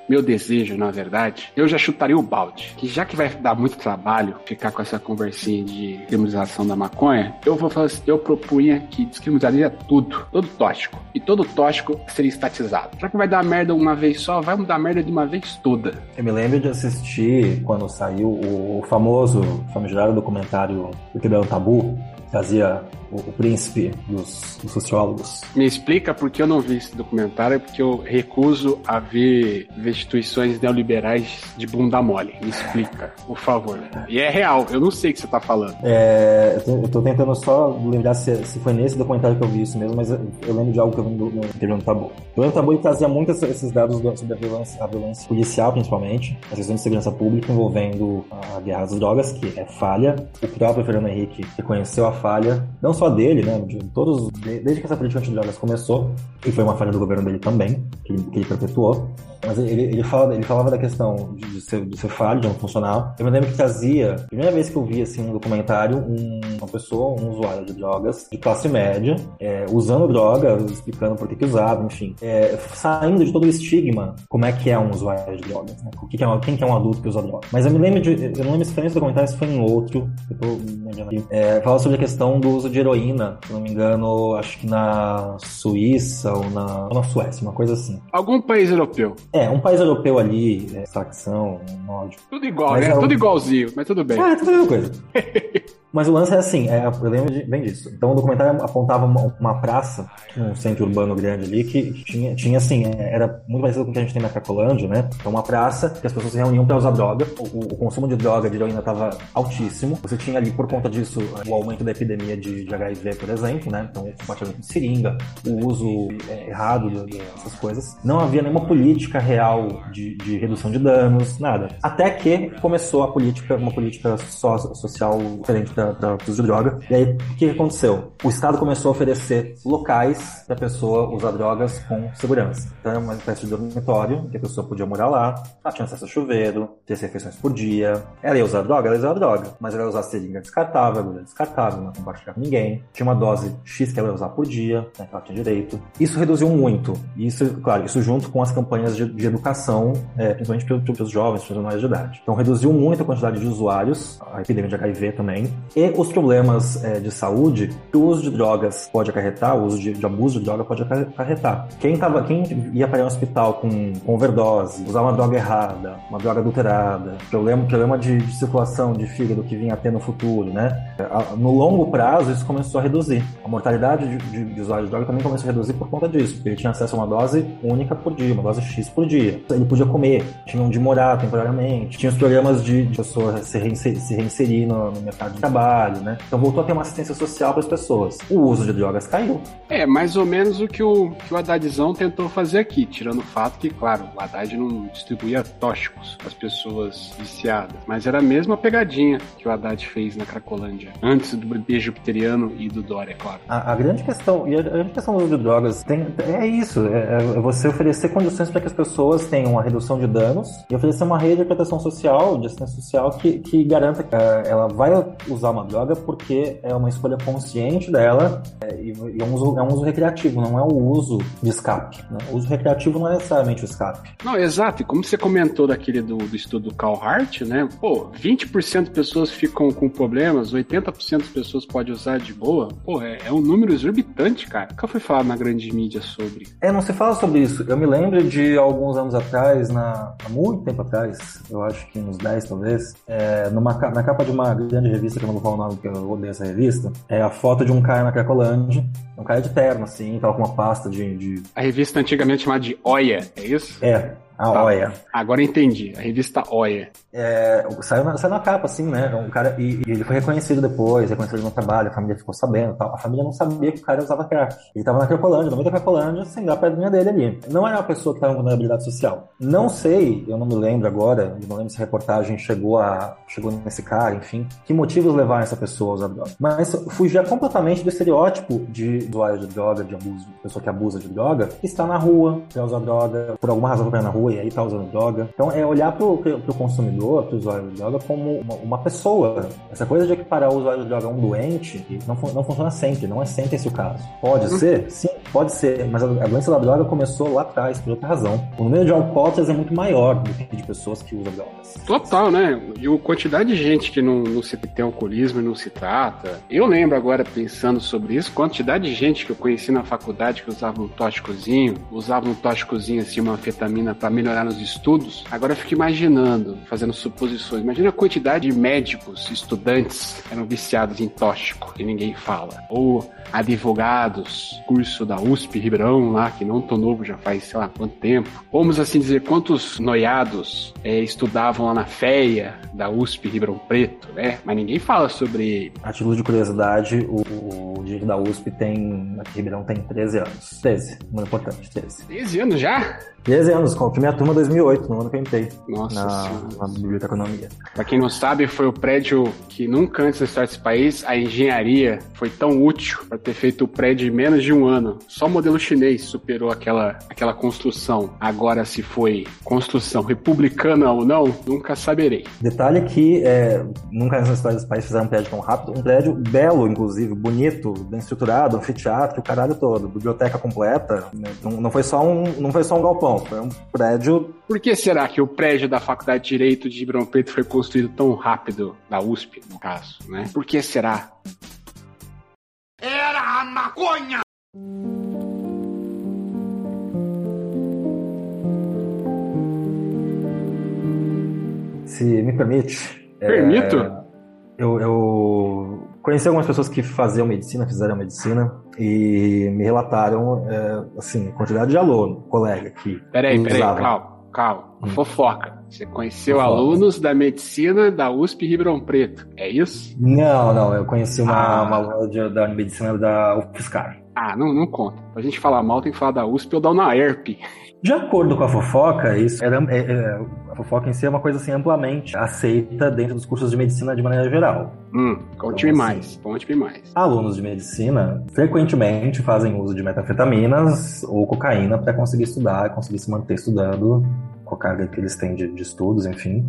meu desejo, na verdade, eu já chutaria o balde. Que já que vai dar muito trabalho ficar com essa conversinha de criminalização da maconha, eu vou falar assim, eu propunha que descriminalizaria tudo, todo tóxico. E todo tóxico seria estatizado. Já que vai dar merda uma vez só, vai dar merda de uma vez toda. Eu me lembro de assistir, quando saiu o famoso, famigerado documentário O Quebrando o Tabu, que fazia o, o príncipe dos, dos sociólogos. Me explica por que eu não vi esse documentário, porque eu recuso a ver instituições neoliberais de bunda mole. Me explica, por favor. E é real, eu não sei o que você tá falando. É, eu, tô, eu tô tentando só lembrar se, se foi nesse documentário que eu vi isso mesmo, mas eu, eu lembro de algo que eu vi no, no Quebrando o Tabu. O Quebrando o Tabu trazia muito esses dados do, sobre a violência, a violência policial, principalmente, as questões de segurança pública envolvendo a guerra às drogas, que é falha. O próprio Fernando Henrique reconheceu a falha, não só dele, né, de todos, desde que essa política antidrogas começou, e foi uma falha do governo dele também, que ele, que ele perpetuou. Mas ele, ele, fala, ele falava da questão de, de, ser, de ser falho, de não funcionar. Eu me lembro que trazia, a primeira vez que eu vi assim, um documentário, um, uma pessoa, um usuário de drogas, de classe média, é, usando droga, explicando por que que usava, enfim, é, saindo de todo o estigma, como é que é um usuário de drogas, né? O que que é, quem que é um adulto que usa droga. Mas eu me lembro de, eu não lembro se foi nesse documentário, se foi em outro, que eu tô me lembrando aqui, é, fala sobre a questão do uso de heroína, se não me engano, acho que na Suíça ou na, ou na Suécia, uma coisa assim. Algum país europeu. É, um país europeu ali, é, saxão, nórdico. Tudo igual, mas né? É tudo um... igualzinho, mas tudo bem. Ah, é tudo a mesma coisa. Mas o lance é assim, é, eu lembro de, bem disso. Então o documentário apontava uma, uma praça, um centro urbano grande ali, que tinha, tinha assim, era muito parecido com o que a gente tem na Cracolândia, né? Então uma praça que as pessoas se reuniam para usar droga. O, o consumo de droga, de heroína, estava altíssimo. Você tinha ali, por conta disso, o aumento da epidemia de, de H I V, por exemplo, né? Então o compartilhamento de seringa, o uso é, errado dessas coisas. Não havia nenhuma política real de, de redução de danos, nada. Até que começou a política, uma política so, social diferente para para uso de droga. E aí, o que aconteceu? O Estado começou a oferecer locais para a pessoa usar drogas com segurança. Então, era uma espécie de dormitório, que a pessoa podia morar lá, ela tinha acesso a chuveiro, três refeições por dia. Ela ia usar droga? Ela ia usar droga. Mas ela ia usar seringa descartável, agulha descartável, não ia compartilhar com ninguém. Tinha uma dose X que ela ia usar por dia, né, que ela tinha direito. Isso reduziu muito. Isso, claro, isso junto com as campanhas de, de educação, é, principalmente para os jovens, para os menores de idade. Então, reduziu muito a quantidade de usuários, a epidemia de H I V também, e os problemas é, de saúde que o uso de drogas pode acarretar, o uso de, de abuso de droga pode acarretar. Quem, tava, quem ia para um hospital com, com overdose, usar uma droga errada, uma droga adulterada, problema, problema de, de circulação de fígado que vinha a ter no futuro, né? No longo prazo, isso começou a reduzir. A mortalidade de, de, de usuários de droga também começou a reduzir por conta disso, porque ele tinha acesso a uma dose única por dia, uma dose X por dia. Ele podia comer, tinha onde morar temporariamente, tinha os programas de, de pessoa se reinserir, se reinserir no, no mercado de trabalho, né? Então voltou a ter uma assistência social para as pessoas. O uso de drogas caiu. É, mais ou menos o que o, que o Haddadzão tentou fazer aqui, tirando o fato que, claro, o Haddad não distribuía tóxicos para as pessoas viciadas, mas era a mesma pegadinha que o Haddad fez na Cracolândia, antes do bebê jupiteriano e do Dória, é claro. A, a grande questão, e a, a grande questão do uso de drogas tem, é isso, é, é você oferecer condições para que as pessoas tenham uma redução de danos e oferecer uma rede de proteção social, de assistência social que, que garanta que uh, ela vai usar uma droga porque é uma escolha consciente dela é, e, e é, um uso, é um uso recreativo, não é o uso de escape. Né? O uso recreativo não é necessariamente o escape. Não, exato. E como você comentou daquele do, do estudo do Carl Hart, né? Pô, vinte por cento de pessoas ficam com problemas, oitenta por cento das pessoas podem usar de boa. Pô, é, é um número exorbitante, cara. Nunca foi falado na grande mídia sobre. É, não se fala sobre isso. Eu me lembro de alguns anos atrás, na, há muito tempo atrás, eu acho que uns dez talvez, é, numa, na capa de uma grande revista, que eu não vou falar o nome porque eu odeio essa revista, é a foto de um cara na Cracolândia, um cara de terno, assim, tava com uma pasta de... de... A revista antigamente chamada de Oia, é isso? É. A tá. Oia. Agora entendi. A revista Oia. É, saiu, na, saiu na capa, assim, né? Um cara, e, e ele foi reconhecido depois, reconhecido no trabalho, a família ficou sabendo e tal. A família não sabia que o cara usava crack. Ele tava na Cracolândia, no meio da Cracolândia, sem dar a pedrinha dele ali. Não era uma pessoa que tava com vulnerabilidade social. Não sei, eu não me lembro agora, eu não lembro se a reportagem chegou, a, chegou nesse cara, enfim, que motivos levaram essa pessoa a usar droga. Mas fugia completamente do estereótipo de usuário de droga, de abuso, pessoa que abusa de droga, que está na rua, quer usar droga, por alguma razão vai na rua e aí tá usando droga. Então é olhar pro, pro, pro consumidor, pro usuário de droga, como uma, uma pessoa. Essa coisa de equiparar o usuário de droga a um doente não, não funciona sempre, não é sempre esse o caso. Pode Uhum. ser? Sim, pode ser, mas a, a doença da droga começou lá atrás, por outra razão. O número de alcoólatras é muito maior do que de pessoas que usam drogas. Total, né? E a quantidade de gente que não, não se tem alcoolismo e não se trata. Eu lembro agora, pensando sobre isso, quantidade de gente que eu conheci na faculdade que usava um tóxicozinho, usava um tóxicozinho assim, uma anfetamina pra melhorar nos estudos. Agora eu fico imaginando, fazendo suposições. Imagina a quantidade de médicos, estudantes que eram viciados em tóxico e ninguém fala. Ou advogados, curso da U S P Ribeirão lá, que não tô novo já faz sei lá quanto tempo. Vamos assim dizer, quantos noiados é, estudavam lá na F E A da U S P Ribeirão Preto, né? Mas ninguém fala sobre ele. A título de curiosidade, o, o direito da U S P tem, aqui em Ribeirão tem treze anos. treze, muito importante, treze. treze anos já? treze anos, com a primeira turma dois mil e oito, no ano que eu entrei. Nossa na, Senhora. na Biblioteconomia. Pra quem não sabe, foi o prédio que nunca antes na história desse país a engenharia foi tão útil para ter feito o prédio em menos de um ano. Só o modelo chinês superou aquela, aquela construção. Agora, se foi construção republicana ou não, nunca saberei. Detalhe que é, nunca antes na história desse país fizeram um prédio tão rápido. Um prédio belo, inclusive, bonito, bem estruturado, anfiteatro, o caralho todo, biblioteca completa. Né? Não, não, foi só um, não foi só um galpão, foi um prédio. Por que será que o prédio da Faculdade de Direito de Ribeirão Preto foi construído tão rápido, da U S P, no caso, né? Por que será? Era a maconha! Se me permite... Permito? É, eu, eu conheci algumas pessoas que faziam medicina, fizeram medicina, e me relataram, é, assim, a quantidade de aluno, colega que Peraí, peraí, usava. calma, calma. Hum. Fofoca. Você conheceu Fofoca. alunos da medicina da U S P Ribeirão Preto, é isso? Não, não, eu conheci uma, Ah. uma aluna de, da medicina da U F S C A R. Ah, não, não conta. Pra gente falar mal, tem que falar da U S P ou da UNAERP. De acordo com a fofoca, isso era, é, é, a fofoca em si é uma coisa assim amplamente aceita dentro dos cursos de medicina de maneira geral. Hum, conte-me Então, mais, conte-me mais. Alunos de medicina frequentemente fazem uso de metanfetaminas ou cocaína para conseguir estudar, conseguir se manter estudando com a carga que eles têm de, de estudos, enfim.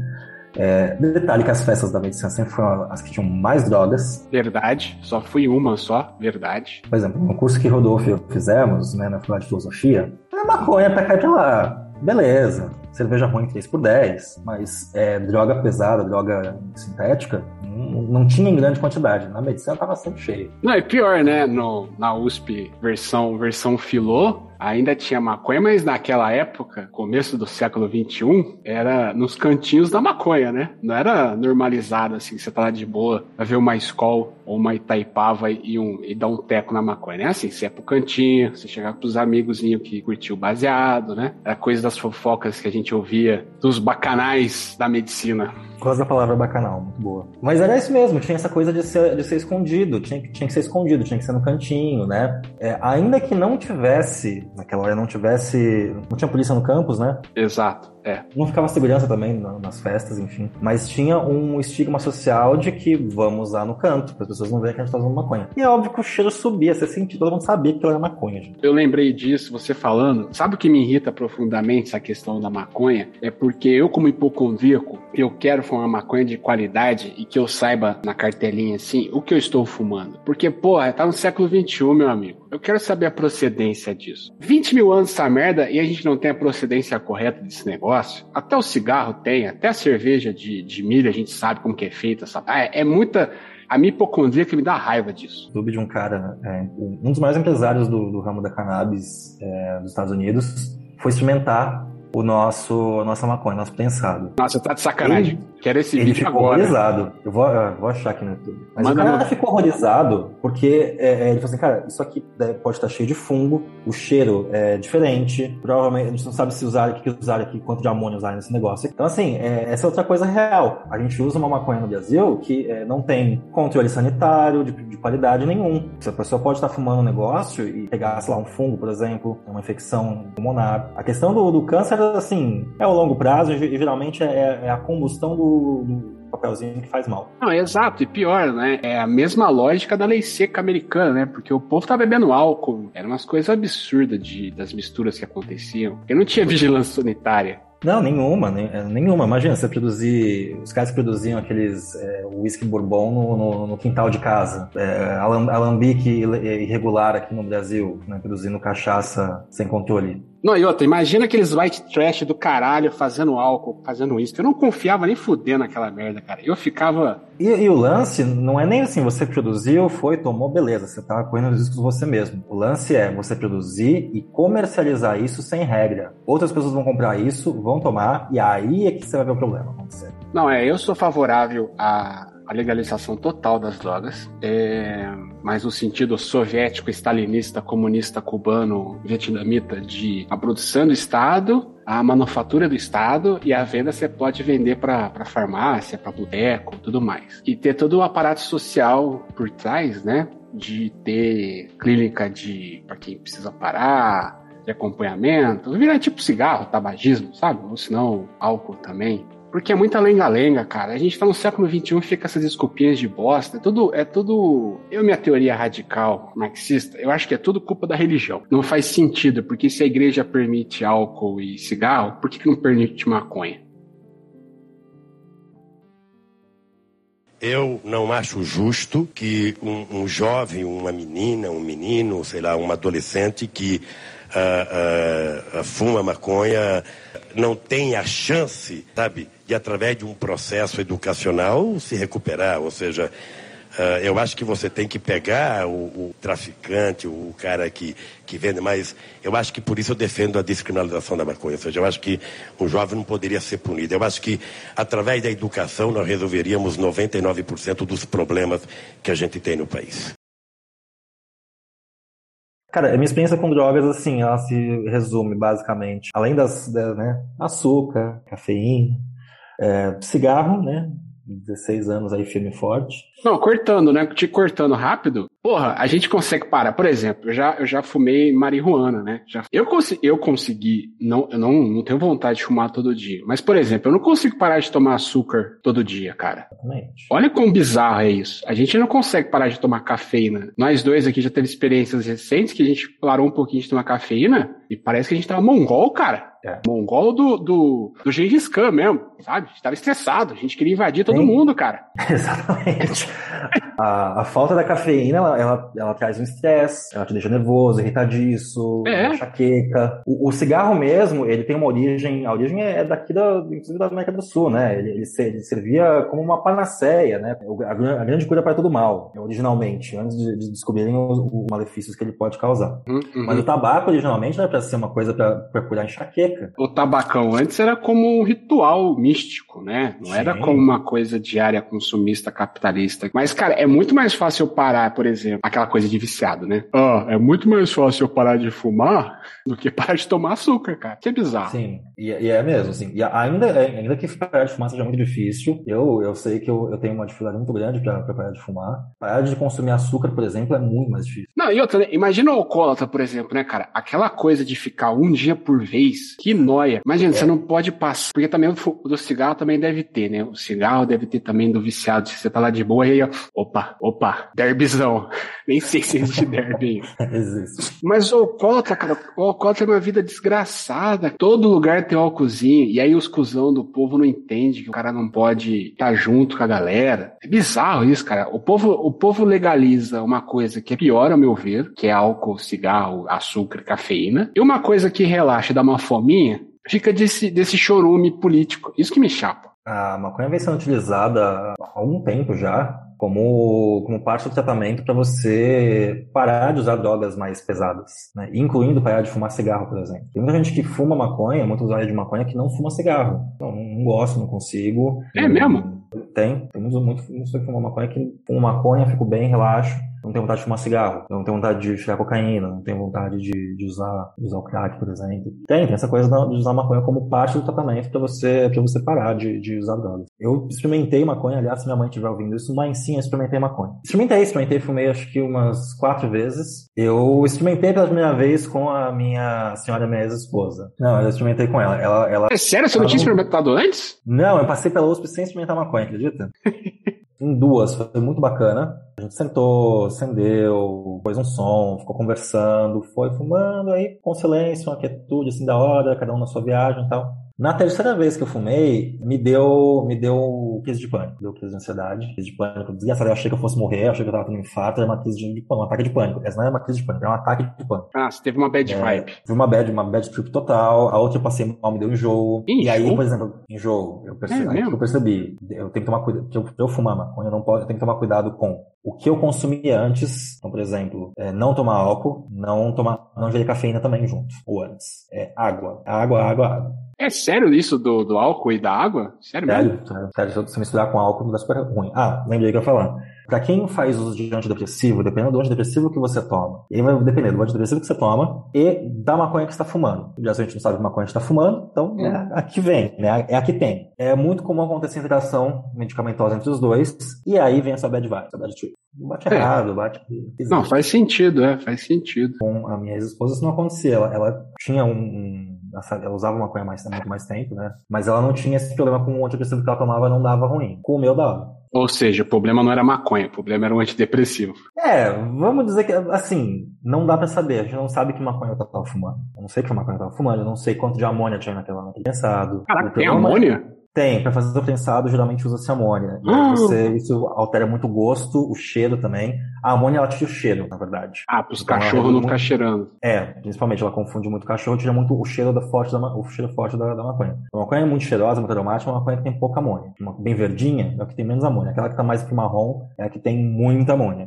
É, detalhe que as festas da medicina sempre foram as que tinham mais drogas. Verdade, só fui uma só, verdade. Por exemplo, no curso que Rodolfo e eu fizemos, né, na Faculdade de Filosofia, é maconha pra cá e pra lá. Beleza, cerveja ruim três por dez, mas é, droga pesada, droga sintética, não, não tinha em grande quantidade. Na medicina tava sempre cheio. Não, e pior, né? No, na U S P, versão, versão filô, ainda tinha maconha, mas naquela época, começo do século vinte e um, era nos cantinhos da maconha, né? Não era normalizado, assim, você tá lá de boa, vai ver uma Skol ou uma Itaipava e, um, e dar um teco na maconha, né? Assim, você ia pro cantinho, você chegava pros amigozinhos que curtiu baseado, né? Era coisa das fofocas que a gente ouvia dos bacanais da medicina. Gosto da palavra bacanal, muito boa. Mas era isso mesmo, tinha essa coisa de ser, de ser escondido, tinha, tinha que ser escondido, tinha que ser no cantinho, né? É, ainda que não tivesse, naquela hora não tivesse, não tinha polícia no campus, né? Exato, é. Não ficava segurança também na, nas festas, enfim. Mas tinha um estigma social de que vamos usar no canto, para as pessoas não verem que a gente tá usando maconha. E é óbvio que o cheiro subia, você sentia, todo mundo sabia que aquilo era maconha, gente. Eu lembrei disso, você falando. Sabe o que me irrita profundamente essa questão da maconha? É porque eu, como hipocondríaco, eu quero fumar maconha de qualidade e que eu saiba na cartelinha assim o que eu estou fumando. Porque, porra, tá no século vinte e um, meu amigo. Eu quero saber a procedência disso. vinte mil anos essa merda e a gente não tem a procedência correta desse negócio. Até o cigarro tem, até a cerveja de, de milho a gente sabe como que é feita. Sabe? Ah, é, é muita... A minha hipocondria que me dá raiva disso. Soube de um cara, é, um dos maiores empresários do, do ramo da cannabis é, dos Estados Unidos, foi experimentar o nosso, a nossa maconha, nosso prensado. Nossa, tá de sacanagem. Ele, Quero esse ele vídeo ficou agora. horrorizado. Eu vou, eu vou achar aqui no YouTube. Mas Manda o cara no... ficou horrorizado porque é, é, ele falou assim, cara, isso aqui pode estar cheio de fungo, o cheiro é diferente, provavelmente a gente não sabe se usar o que usar aqui, quanto de amônio usar nesse negócio. Então assim, é, essa é outra coisa real. A gente usa uma maconha no Brasil que é, não tem controle sanitário de, de qualidade nenhum. Se a pessoa pode estar fumando um negócio e pegar, sei lá, um fungo, por exemplo, uma infecção pulmonar. A questão do, do câncer, assim, é o longo prazo e geralmente é, é a combustão do, do papelzinho que faz mal. Não, é exato, e pior, né? É a mesma lógica da lei seca americana, né? Porque o povo tá bebendo álcool. Eram umas coisas absurdas de, das misturas que aconteciam. Porque não tinha vigilância sanitária. Não, nenhuma, nem, nenhuma. Imagina, você produzir... Os caras que produziam aqueles é, whisky bourbon no, no, no quintal de casa. É, alambique irregular aqui no Brasil, né, produzindo cachaça sem controle. Não, e outra, imagina aqueles white trash do caralho fazendo álcool, fazendo uísque. Eu não confiava nem fuder naquela merda, cara. Eu ficava... E, e o lance não é nem assim, você produziu, foi, tomou, beleza, você tá correndo os riscos você mesmo. O lance é você produzir e comercializar isso sem regra. Outras pessoas vão comprar isso, vão tomar, e aí é que você vai ver o problema acontecer. Não, é, eu sou favorável a... a legalização total das drogas, é, mas no sentido soviético, stalinista, comunista, cubano, vietnamita, de a produção do Estado, a manufatura do Estado e a venda você pode vender para farmácia, para boteco, tudo mais. E ter todo o aparato social por trás, né, de ter clínica de para quem precisa parar, de acompanhamento, virar tipo cigarro, tabagismo, sabe? Ou senão álcool também. Porque é muita lenga-lenga, cara. A gente tá no século vinte e um e fica essas desculpinhas de bosta. É tudo, é tudo... Eu, minha teoria radical marxista, eu acho que é tudo culpa da religião. Não faz sentido, porque se a igreja permite álcool e cigarro, por que que não permite maconha? Eu não acho justo que um, um jovem, uma menina, um menino, sei lá, um adolescente que uh, uh, fuma maconha não tenha a chance, sabe, de através de um processo educacional se recuperar. Ou seja, uh, eu acho que você tem que pegar o, o traficante, o cara que, que vende, mas eu acho que por isso eu defendo a descriminalização da maconha. Ou seja, eu acho que um jovem não poderia ser punido. Eu acho que através da educação nós resolveríamos noventa e nove por cento dos problemas que a gente tem no país. Cara, a minha experiência com drogas, assim, ela se resume basicamente, além das, da, né, açúcar, cafeína, é, cigarro, né, dezesseis anos aí firme e forte. Não, cortando, né, te cortando rápido, porra, a gente consegue parar. Por exemplo, eu já, eu já fumei marihuana, né, já, eu, cons- eu consegui, não, eu não, não tenho vontade de fumar todo dia, mas, por exemplo, eu não consigo parar de tomar açúcar todo dia, cara. Exatamente. Olha quão bizarro é isso. A gente não consegue parar de tomar cafeína. Nós dois aqui já teve experiências recentes que a gente parou um pouquinho de tomar cafeína e parece que a gente tava mongol, cara. É. Mongol do, do, do Gengis Khan mesmo, sabe? A gente tava estressado, a gente queria invadir todo Sim. mundo, cara. Exatamente. a, a falta da cafeína, ela, ela, ela traz um estresse, ela te deixa nervoso, irritadiço, é. enxaqueca. O, o cigarro mesmo, ele tem uma origem, a origem é daqui da, inclusive da América do Sul, né? Ele, ele, ele servia como uma panaceia, né? A, a grande cura para todo mal, originalmente, antes de, de descobrirem os, os malefícios que ele pode causar. Uhum. Mas o tabaco, originalmente, não é para ser uma coisa para curar enxaqueca. O tabacão antes era como um ritual místico, né? Não Sim. era como uma coisa diária consumista capitalista. Mas, cara, é muito mais fácil eu parar, por exemplo, aquela coisa de viciado, né? Ah, é muito mais fácil eu parar de fumar do que parar de tomar açúcar, cara. Que é bizarro. Sim, e, e é mesmo, assim. E ainda, ainda que parar de fumar seja muito difícil, eu, eu sei que eu, eu tenho uma dificuldade muito grande pra, pra parar de fumar. Parar de consumir açúcar, por exemplo, é muito mais difícil. Não, e outra, né? Imagina o alcoólatra, por exemplo, né, cara? Aquela coisa de ficar um dia por vez, que noia. Imagina, é. Você não pode passar, porque também o do cigarro também deve ter, né? O cigarro deve ter também do viciado, se você tá lá de boa, e aí, ó, opa, opa, derbizão. Nem sei se existe derby aí. Existe. Mas o alcoólatra, cara, o alcoólatra é uma vida desgraçada. Todo lugar tem álcoolzinho, e aí os cuzão do povo não entendem que o cara não pode estar junto com a galera. É bizarro isso, cara. O povo, o povo legaliza uma coisa que é pior, ao meu ver, que é álcool, cigarro, açúcar, cafeína, e uma coisa que relaxa, dá uma fominha, fica desse, desse chorume político. Isso que me chapa. A maconha vem sendo utilizada há algum tempo já como, como parte do tratamento para você parar de usar drogas mais pesadas, né? Incluindo parar de fumar cigarro, por exemplo. Tem muita gente que fuma maconha, muitos usuários de maconha que não fuma cigarro. Não, não gosto, não consigo. É não, mesmo? Tem. Tem muitos muito, muito que fumam maconha que fumam maconha, fico bem, relaxo. Não tenho vontade de fumar cigarro, não tenho vontade de tirar cocaína, não tenho vontade de, de, usar, de usar o crack, por exemplo. Tem, tem essa coisa de usar maconha como parte do tratamento para você, pra você parar de, de usar drogas. Eu experimentei maconha, aliás, se minha mãe estiver ouvindo isso, mas sim, eu experimentei maconha. Experimentei, experimentei, fumei acho que umas quatro vezes. Eu experimentei pela primeira vez com a minha senhora, minha ex-esposa. Não, eu experimentei com ela. ela, ela é sério? Você não tinha experimentado antes? Não, eu passei pela U S P sem experimentar maconha, acredita? Em duas, foi muito bacana. A gente sentou, acendeu, pôs um som, ficou conversando, foi fumando, aí com silêncio, uma quietude assim da hora, cada um na sua viagem e tal. Na terceira vez que eu fumei, me deu, me deu crise de pânico, deu crise de ansiedade, crise de pânico, desgraçado, eu achei que eu fosse morrer, eu achei que eu tava tendo um infarto, era uma crise de pânico, um ataque de pânico. Essa não era uma crise de pânico, era um ataque de pânico. Ah, você teve uma bad é, vibe. Tive uma bad, uma bad trip total, a outra eu passei mal, me deu enjoo. Enjoo? E aí, por exemplo, enjoo, eu percebi, É aí que eu percebi, eu tenho que tomar cuidado, porque eu, pra eu fumar maconha, eu não posso, eu tenho que tomar cuidado com o que eu consumia antes, então, por exemplo, é, não tomar álcool, não tomar, não ingerir cafeína também junto, ou antes. É água, água, água, água. É sério isso do, do álcool e da água? Sério mesmo? Sério, sério, sério. Se você misturar com álcool, dá super ruim. Ah, lembrei que eu ia falar. Pra quem faz uso de antidepressivo, dependendo do antidepressivo que você toma, ele vai depender do antidepressivo que você toma e da maconha que você está fumando. Já se a gente não sabe que maconha a gente está fumando, então é a que vem, né? É a que tem. É muito comum acontecer interação medicamentosa entre os dois, e aí vem essa bad vibe, essa bad trip. Bate é. errado, bate... Não, faz sentido, é, faz sentido. Com a minha ex-esposa isso não acontecia. Ela, ela tinha um... um ela usava maconha mais, muito mais tempo, né? Mas ela não tinha esse problema com o antidepressivo que ela tomava, não dava ruim. Com o meu dava. Ou seja, o problema não era maconha, o problema era o antidepressivo. É, vamos dizer que, assim, não dá pra saber. A gente não sabe que maconha eu tava fumando. Eu não sei que maconha eu tava fumando, eu não sei quanto de amônia tinha naquela, naquele prensado. Caraca, tem amônia? Tem, pra fazer o prensado geralmente usa-se amônia. E aí você, isso altera muito o gosto, o cheiro também. A amônia ela tira o cheiro, na verdade. Ah, pros então, cachorros não ficar cheirando. É, principalmente ela confunde muito o cachorro, tira muito o cheiro da forte da, o cheiro forte da, da maconha. A maconha é muito cheirosa, muito aromática, é uma maconha que tem pouca amônia. Uma bem verdinha é a que tem menos amônia. Aquela que tá mais pro marrom é a que tem muita amônia.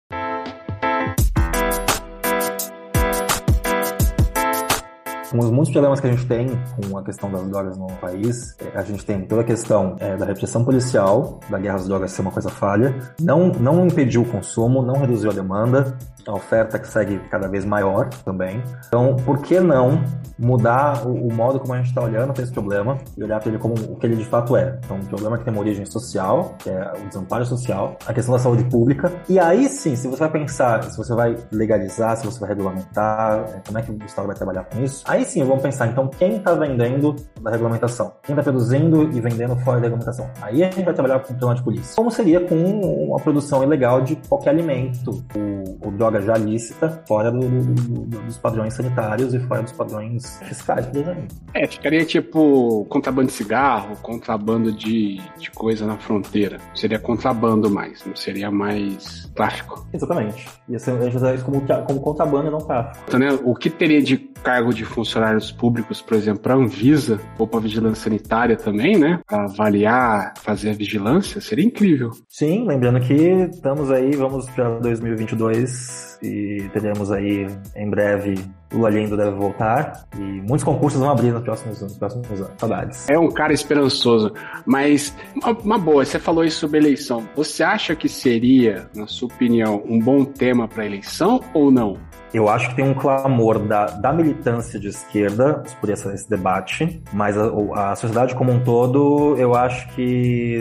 Um dos muitos problemas que a gente tem com a questão das drogas no país, a gente tem toda a questão é, da repressão policial, da guerra às drogas ser uma coisa falha, não, não impediu o consumo, não reduziu a demanda, a oferta que segue cada vez maior também. Então, por que não mudar o, o modo como a gente está olhando para esse problema e olhar para ele como o que ele de fato é? Então, um problema que tem uma origem social, que é o desamparo social, a questão da saúde pública, e aí sim, se você vai pensar, se você vai legalizar, se você vai regulamentar, como é que o Estado vai trabalhar com isso, aí sim, vamos pensar, então, quem está vendendo da regulamentação? Quem está produzindo e vendendo fora da regulamentação? Aí a gente vai trabalhar com o problema de polícia. Como seria com a produção ilegal de qualquer alimento, ou, ou droga já lícita, fora do, do, do, dos padrões sanitários e fora dos padrões fiscais, por exemplo. É, ficaria tipo contrabando de cigarro, contrabando de, de coisa na fronteira. Seria contrabando mais, não seria mais tráfico. Exatamente. Ia ser, a gente usaria isso como, como contrabando e não tráfico. Então, né, o que teria de cargo de funcionários públicos, por exemplo, para a Anvisa ou para a Vigilância Sanitária também, né? Para avaliar, fazer a vigilância, seria incrível. Sim, lembrando que estamos aí, vamos para dois mil e vinte e dois e teremos aí em breve Lula lindo deve voltar e muitos concursos vão abrir nos próximos anos, nos próximos anos. Saudades. É um cara esperançoso, mas uma, uma boa, você falou isso sobre eleição. Você acha que seria, na sua opinião, um bom tema para eleição ou não? Eu acho que tem um clamor da, da militância de esquerda por essa, esse debate, mas a, a sociedade como um todo, eu acho que...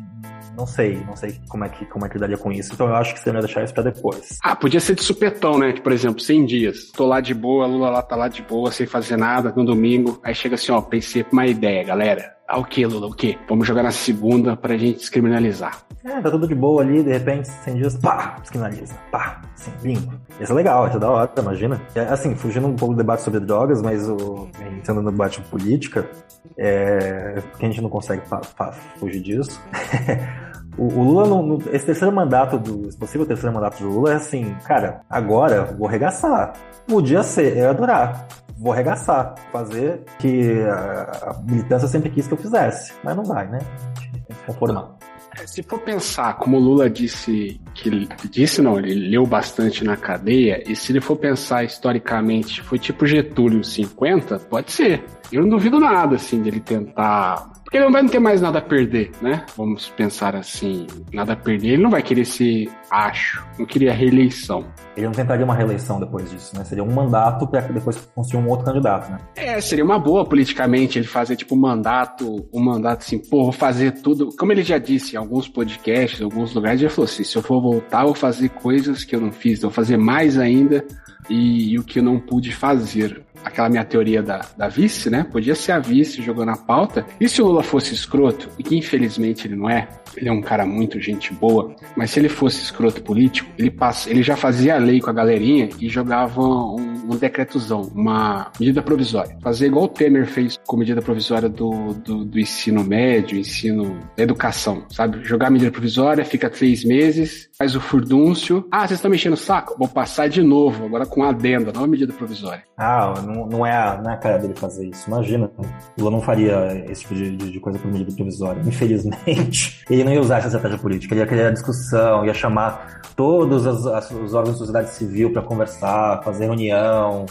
Não sei, não sei como é que, como é que daria com isso, então eu acho que você vai deixar isso pra depois. Ah, podia ser de supetão, né? Que, por exemplo, cem dias. Tô lá de boa, Lula lá tá lá de boa, sem fazer nada, no domingo. Aí chega assim, ó, pensei uma ideia, galera. Ah, o que, Lula, o que? Vamos jogar na segunda pra gente descriminalizar. É, tá tudo de boa ali, de repente, cem dias, pá, descriminaliza, pá, assim, limpo. Isso é legal, isso é da hora, imagina. É, assim, fugindo um pouco do debate sobre drogas, mas o, entrando no debate de política, é, porque a gente não consegue pa, pa, fugir disso. O, o Lula, no, no, esse terceiro mandato, do, esse possível terceiro mandato do Lula é assim, cara, agora vou arregaçar. Podia ser, eu ia adorar. Vou arregaçar, fazer que a, a militância sempre quis que eu fizesse. Mas não vai, né? A gente tem que conformar. Se for pensar, como o Lula disse, que disse não, ele leu bastante na cadeia, e se ele for pensar historicamente, foi tipo Getúlio cinquenta, pode ser. Eu não duvido nada, assim, dele tentar... Porque ele não vai ter mais nada a perder, né? Vamos pensar assim, nada a perder. Ele não vai querer ser, acho, não queria reeleição. Ele não tentaria uma reeleição depois disso, né? Seria um mandato para depois construir um outro candidato, né? É, seria uma boa politicamente ele fazer tipo um mandato, um mandato assim, pô, vou fazer tudo. Como ele já disse em alguns podcasts, em alguns lugares, ele já falou assim, se eu for voltar, eu vou fazer coisas que eu não fiz, eu vou fazer mais ainda e, e o que eu não pude fazer. aquela minha teoria da, da vice, né? Podia ser a vice jogando a pauta. E se o Lula fosse escroto, e que infelizmente ele não é, ele é um cara muito gente boa, mas se ele fosse escroto político, ele, passa, ele já fazia a lei com a galerinha e jogava um, um decretozão, uma medida provisória. Fazer igual o Temer fez com medida provisória do, do, do ensino médio, ensino da educação, sabe? Jogar a medida provisória, fica três meses, faz o furdúncio. Ah, vocês estão mexendo o saco? Vou passar de novo, agora com adenda, não a medida provisória. Ah, não, não, é a, não é a cara dele fazer isso. Imagina, o Lula não faria esse tipo de, de, de coisa por medida provisória. Infelizmente, ele não ia usar essa estratégia política, ele ia criar discussão, ia chamar todos as, as, os órgãos da sociedade civil para conversar, fazer reunião,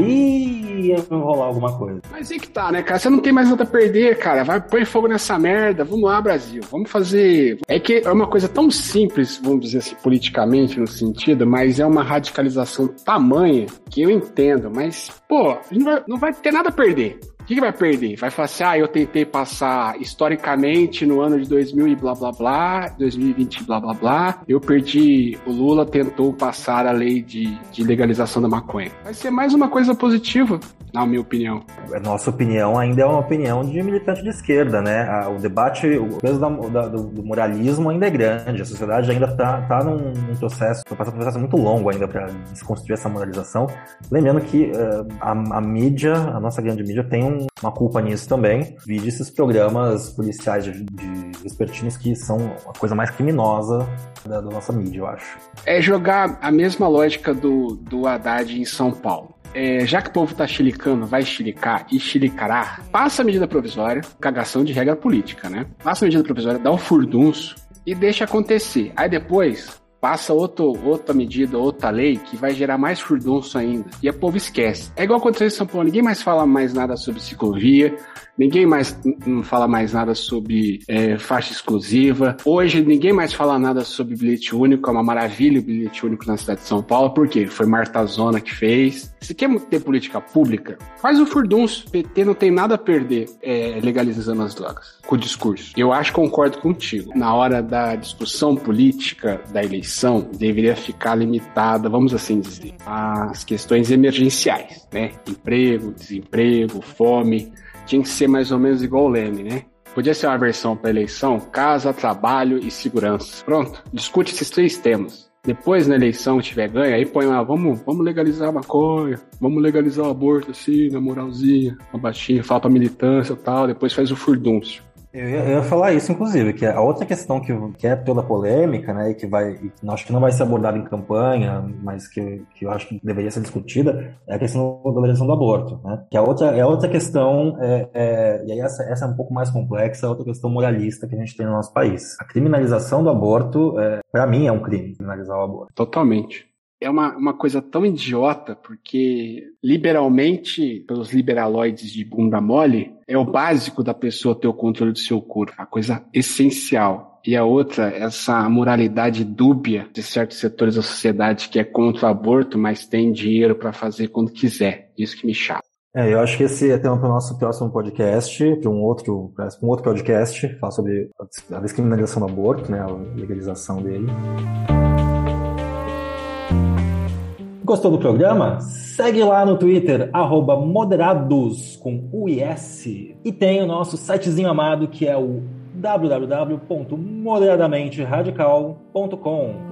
aí ia rolar alguma coisa. Mas aí que tá, né, cara? Você não tem mais nada a perder, cara. Vai, põe fogo nessa merda. Vamos lá, Brasil. Vamos fazer... É que é uma coisa tão simples, vamos dizer assim, politicamente, no sentido, mas é uma radicalização tamanha que eu entendo, mas, pô, não vai, não vai ter nada a perder. O que, que vai perder? Vai falar assim, ah, eu tentei passar historicamente no ano de dois mil e blá blá blá, dois mil e vinte blá blá blá, eu perdi, o Lula tentou passar a lei de, de legalização da maconha. Vai ser mais uma coisa positiva, na minha opinião. A nossa opinião ainda é uma opinião de militante de esquerda, né? O debate, o peso da, da, do, do moralismo ainda é grande, a sociedade ainda está tá num, num processo, está passando um processo muito longo ainda para desconstruir essa moralização. Lembrando que uh, a, a mídia, a nossa grande mídia, tem um, uma culpa nisso também. Vide esses programas policiais de, de vespertinos que são a coisa mais criminosa da, da nossa mídia, eu acho. É jogar a mesma lógica do, do Haddad em São Paulo. É, já que o povo tá chilicando, vai chilicar e chilicará, passa a medida provisória, cagação de regra política, né? Passa a medida provisória, dá um furdunço e deixa acontecer. Aí depois passa outro, outra medida, outra lei que vai gerar mais furdunço ainda. E o povo esquece. É igual aconteceu em São Paulo, ninguém mais fala mais nada sobre ciclovia, ninguém mais não fala mais nada sobre é, faixa exclusiva. Hoje ninguém mais fala nada sobre bilhete único, é uma maravilha o bilhete único na cidade de São Paulo. Por quê? Foi Marta Zona que fez. Se quer ter política pública, faz o furdunço. O P T não tem nada a perder é, legalizando as drogas, com o discurso. Eu acho que concordo contigo. Na hora da discussão política da eleição, deveria ficar limitada, vamos assim dizer, às questões emergenciais, né? Emprego, desemprego, fome. Tinha que ser mais ou menos igual o Leme, né? Podia ser uma versão para eleição, casa, trabalho e segurança. Pronto, discute esses três temas. Depois, na eleição, tiver ganho, aí põe lá, vamos, vamos legalizar a maconha, vamos legalizar o aborto, assim, na moralzinha, uma baixinha, fala pra militância e tal, depois faz o furdúncio. Eu ia, eu ia falar isso, inclusive, que a outra questão que, que é toda polêmica, né, e que vai, e acho que não vai ser abordada em campanha, mas que, que eu acho que deveria ser discutida, é a questão da legalização do aborto, né, que é outra, é outra questão, é, é, e aí essa, essa é um pouco mais complexa, é outra questão moralista que a gente tem no nosso país. A criminalização do aborto, é, para mim, é um crime, criminalizar o aborto. Totalmente. É uma, uma coisa tão idiota, porque liberalmente, pelos liberaloides de bunda mole, é o básico da pessoa ter o controle do seu corpo, a coisa essencial. E a outra, essa moralidade dúbia de certos setores da sociedade que é contra o aborto, mas tem dinheiro para fazer quando quiser. Isso que me chama. É, eu acho que esse é tema para o nosso próximo podcast, para um outro, para um outro podcast, falar sobre a descriminalização do aborto, né, a legalização dele. Gostou do programa? Segue lá no Twitter, arroba moderados, com U I S. E tem o nosso sitezinho amado, que é o w w w ponto moderadamente radical ponto com.